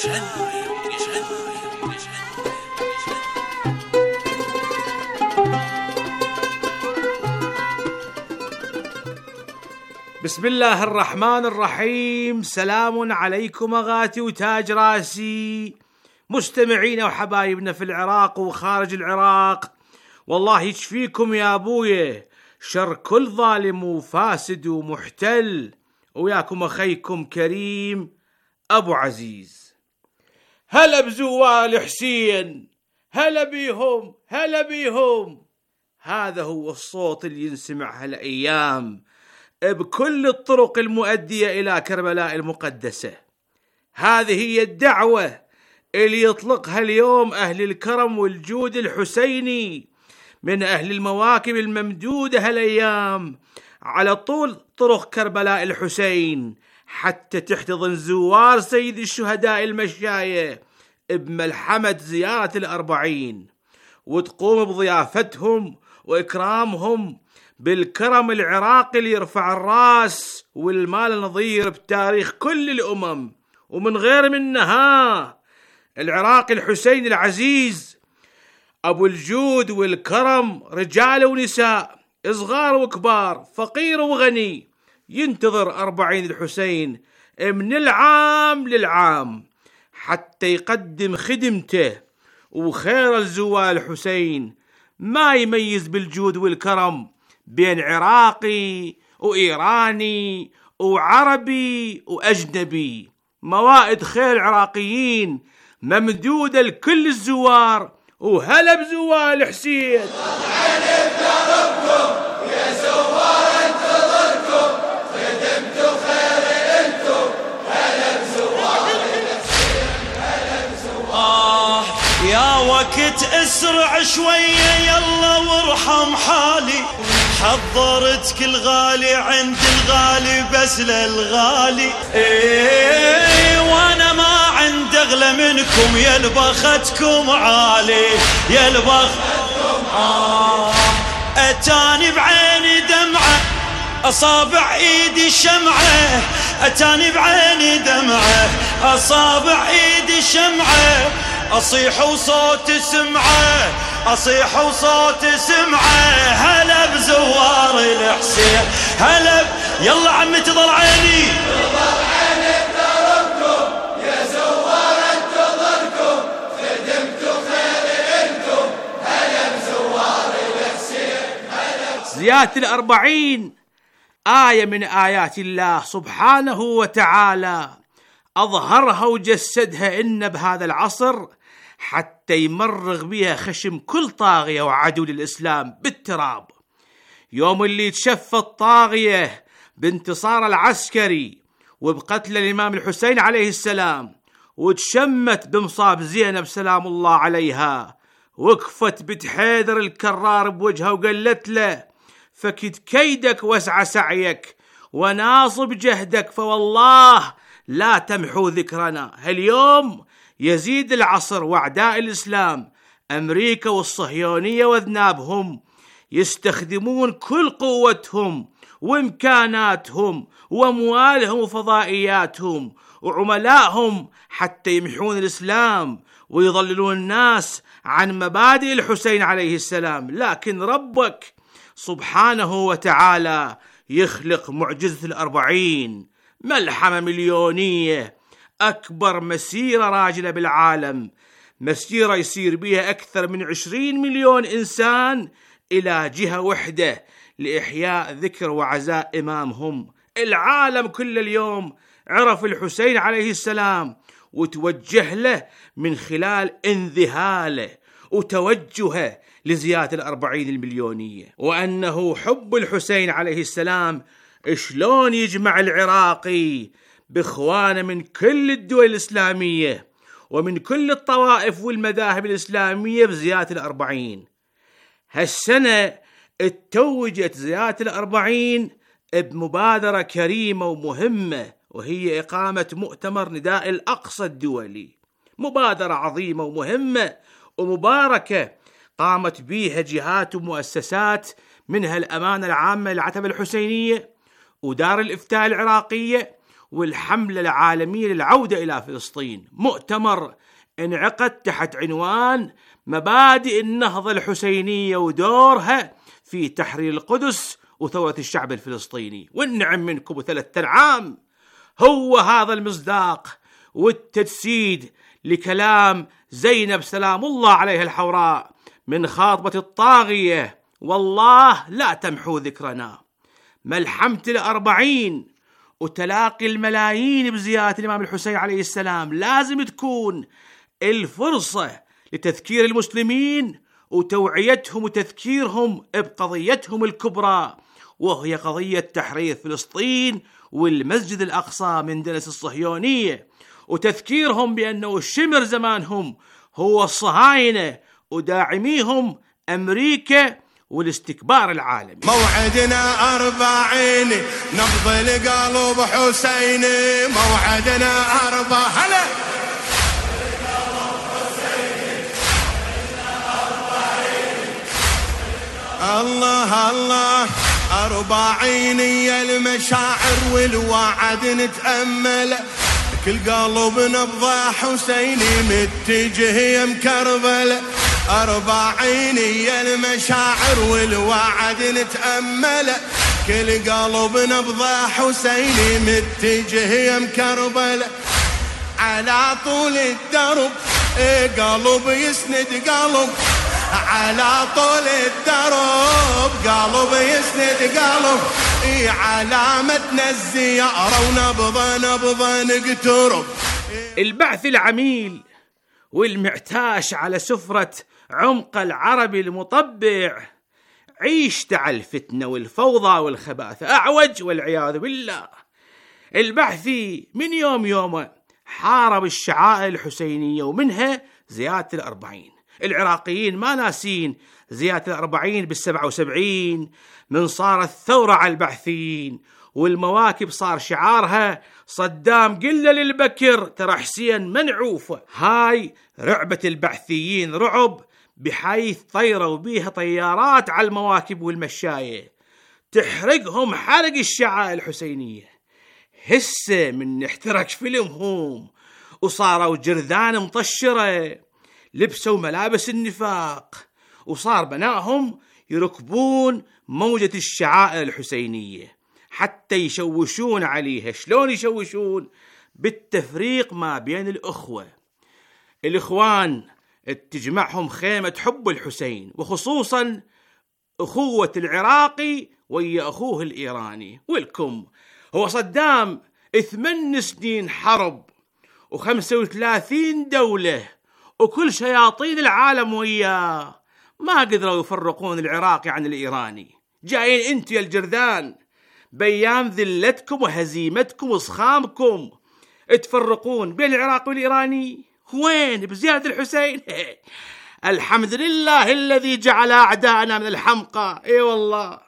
بسم الله الرحمن الرحيم. سلام عليكم أغاتي وتاج راسي، مستمعين وحبايبنا في العراق وخارج العراق، والله يشفيكم يا أبويا شر كل ظالم وفاسد ومحتل، وياكم أخيكم كريم أبو عزيز. هلا بزوال حسين، هلا بيهم هلا بيهم. هذا هو الصوت اللي ينسمع هالأيام بكل الطرق المؤدية إلى كربلاء المقدسة. هذه هي الدعوة اللي يطلقها اليوم أهل الكرم والجود الحسيني من أهل المواكب الممدودة هالأيام على طول طرق كربلاء الحسين، حتى تحتضن زوار سيد الشهداء المشاية بملحمة زيارة الأربعين، وتقوم بضيافتهم وإكرامهم بالكرم العراقي اللي يرفع الراس والمال نظير بتاريخ كل الأمم، ومن غير منها العراقي الحسين العزيز أبو الجود والكرم، رجال ونساء، صغار وكبار، فقير وغني، ينتظر أربعين الحسين من العام للعام حتى يقدم خدمته وخير الزوال. الحسين ما يميز بالجود والكرم بين عراقي وإيراني وعربي وأجنبي. موائد خير العراقيين ممدودة لكل الزوار، وهلا بزوال حسين. يا زوار انتظركم، خدمتوا خير انتم، هلا بزوار هلا بزوار. آه يا وقت اسرع شوية يلا وارحم حالي، حضرتك الغالي عند الغالي بس للغالي. ايه وانا ما عند اغلى منكم، يا البختكم عالي يا البختكم آه. اتاني بعيني دمعة، اصابع ايدي شمعة، اتاني بعيني دمعة، اصابع ايدي شمعة، اصيح وصوت سمعة، اصيح وصوت سمعة. هلا بزوار الحسين هلا ب... يلا عمي تظل عيني تظل عيني بتربكم، يا زوار انتظركم، خدمتوا خير انتم، هلا بزوار الحسين هلا. زيادة الأربعين آية من آيات الله سبحانه وتعالى، أظهرها وجسدها إن بهذا العصر حتى يمرغ بها خشم كل طاغية وعدو للإسلام بالتراب. يوم اللي تشفى الطاغية بانتصار العسكري وبقتل الإمام الحسين عليه السلام، وتشمت بمصاب زينب سلام الله عليها، وقفت بنت حيدر الكرار بوجهها وقالت له: فكد كيدك واسع سعيك وناصب جهدك، فوالله لا تمحو ذكرنا. هاليوم يزيد العصر واعداء الإسلام أمريكا والصهيونية وذنابهم يستخدمون كل قوتهم وإمكاناتهم وأموالهم وفضائياتهم وعملائهم حتى يمحون الإسلام ويضللون الناس عن مبادئ الحسين عليه السلام. لكن ربك سبحانه وتعالى يخلق معجزة الأربعين، ملحمة مليونية، أكبر مسيرة راجلة بالعالم، مسيرة يصير بها أكثر من عشرين مليون إنسان إلى جهة وحدة لإحياء ذكر وعزاء إمامهم. العالم كل اليوم عرف الحسين عليه السلام وتوجه له من خلال انذهاله وتوجهه لزيادة الأربعين المليونية، وأنه حب الحسين عليه السلام شلون يجمع العراقي بإخوانه من كل الدول الإسلامية ومن كل الطوائف والمذاهب الإسلامية بزيادة الأربعين. هالسنة اتوجت زيادة الأربعين بمبادرة كريمة ومهمة، وهي إقامة مؤتمر نداء الأقصى الدولي. مبادرة عظيمة ومهمة ومباركة قامت بها جهات ومؤسسات، منها الأمانة العامة للعتبة الحسينية ودار الإفتاء العراقية والحملة العالمية للعودة إلى فلسطين. مؤتمر انعقد تحت عنوان مبادئ النهضة الحسينية ودورها في تحرير القدس وثورة الشعب الفلسطيني. والنعم منكم ثلاثة عام هو هذا المصداق والتجسيد لكلام زينب سلام الله عليها الحوراء من خاطبة الطاغية: والله لا تمحو ذكرنا. ملحمة الأربعين وتلاقي الملايين بزيارة الإمام الحسين عليه السلام لازم تكون الفرصة لتذكير المسلمين وتوعيتهم وتذكيرهم بقضيتهم الكبرى، وهي قضية تحرير فلسطين والمسجد الأقصى من دنس الصهيونية، وتذكيرهم بأنه شمر زمانهم هو الصهاينة وداعميهم أمريكا والاستكبار العالمي. موعدنا أربعين نبض القلب حسيني، موعدنا أربع هلا الله الله أربعين يا المشاعر والوعد نتأمل، كل قلب نبضة حسيني متجه يم كربلاء أربعينية المشاعر والوعد نتأمله كل قلب نبضة حسيني متجه يم كربلاء على طول الدرب قلب يسند قلب على طول الدرب قلب يسند قلب اي علامتنا الزيارة ونبضة نبضة نقترب. البعث العميل والمعتاش على سفرة عمق العربي المطبع عيشت على الفتنة والفوضى والخباثة أعوج والعياذ بالله. البعثي من يوم يومه حارب الشعائر الحسينية ومنها زيادة الأربعين. العراقيين ما ناسين زيادة الأربعين بالسبعة وسبعين من صارت ثورة على البعثيين والمواكب صار شعارها صدام قلة للبكر ترى حسين منعوفة. هاي رعبة البعثيين رعب بحيث طيروا بيها طيارات على المواكب والمشاية تحرقهم حرق الشعائر الحسينية. هسه من احترق فيلمهم وصاروا جرذان مطشرة لبسوا ملابس النفاق وصار بنائهم يركبون موجة الشعائر الحسينية حتى يشوشون عليها. شلون يشوشون؟ بالتفريق ما بين الأخوة. الإخوان تجمعهم خيمة حب الحسين وخصوصا أخوة العراقي ويا أخوه الإيراني. ولكم هو صدام ثمان سنين حرب وخمسة وثلاثين دولة وكل شياطين العالم وياه ما قدروا يفرقون العراقي عن الإيراني. جايين انتوا يا الجرذان بيام ذلتكم وهزيمتكم وصخامكم تفرقون بين العراقي والإيراني. وين بزيادة الحسين؟ الحمد لله الذي جعل أعداءنا من الحمقى. اي والله.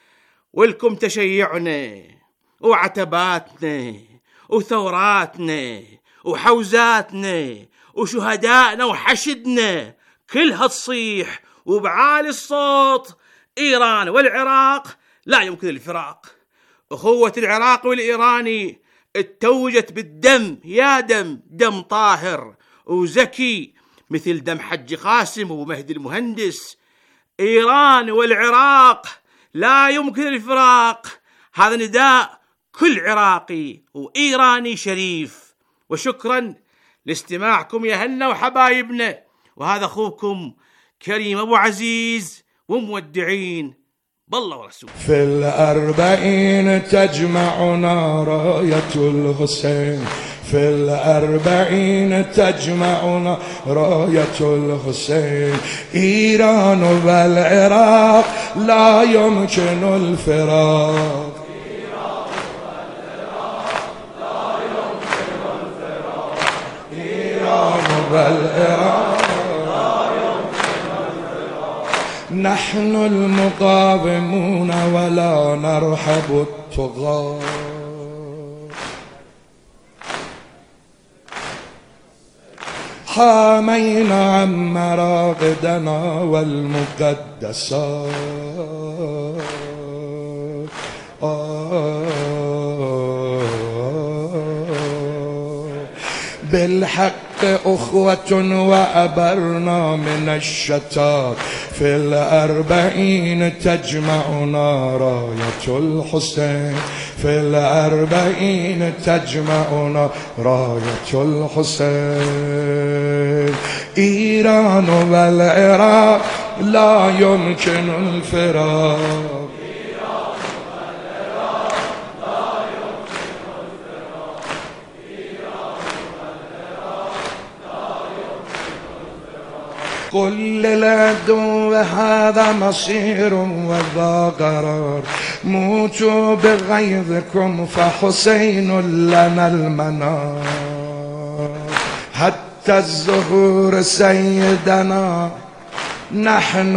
ولكم تشيعنا وعتباتنا وثوراتنا وحوزاتنا وشهدائنا وحشدنا كلها تصيح وبعالي الصوت إيران والعراق لا يمكن الفراق. أخوة العراق والإيراني اتوجت بالدم يا دم دم طاهر وزكي مثل دم حج قاسم ومهدي المهندس. إيران والعراق لا يمكن الفراق. هذا نداء كل عراقي وإيراني شريف. وشكرا لاستماعكم يا هنا وحبايبنا. وهذا أخوكم كريم أبو عزيز ومودعين بالله ورسوله. في الأربعين تجمعنا راية الحسين في الأربعين تجمعنا راية الحسين. إيران والعراق لا يمكن الفراق. والعراق نحن المقاومون ولا نرحب الطغاة. حامينا عن مراقدنا والمقدسات. بالحق أخوة وأبرنا من الشتات. في الأربعين تجمعنا راية الحسين في الأربعين تجمعنا راية الحسين. إيران والعراق لا يمكن الفراق. قل للعدو هذا مصير وذا قرار. موتوا بغيظكم فحسين لنا المنار. حتى الزهور سيدنا نحن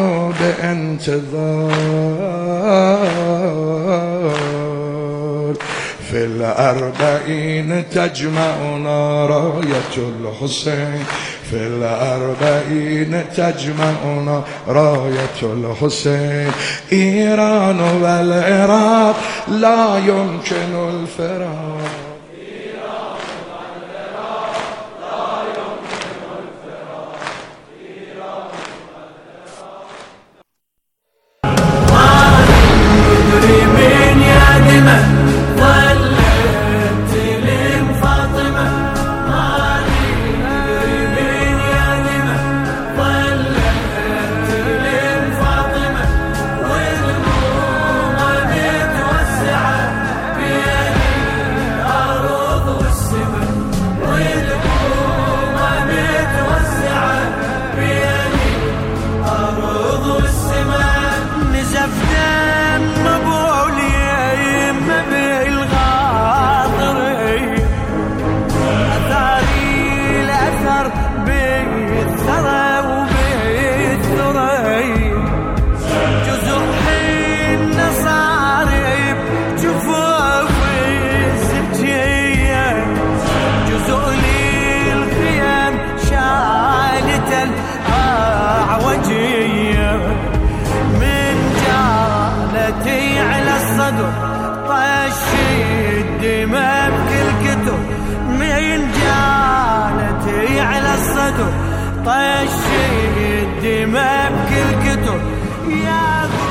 بانتظار. في الأربعين تجمعنا راية الحسين في الأربعين تجمعنا راية الحسين. إيران والعراق لا يمكن الفراق. طش الدماء بكل كتب يا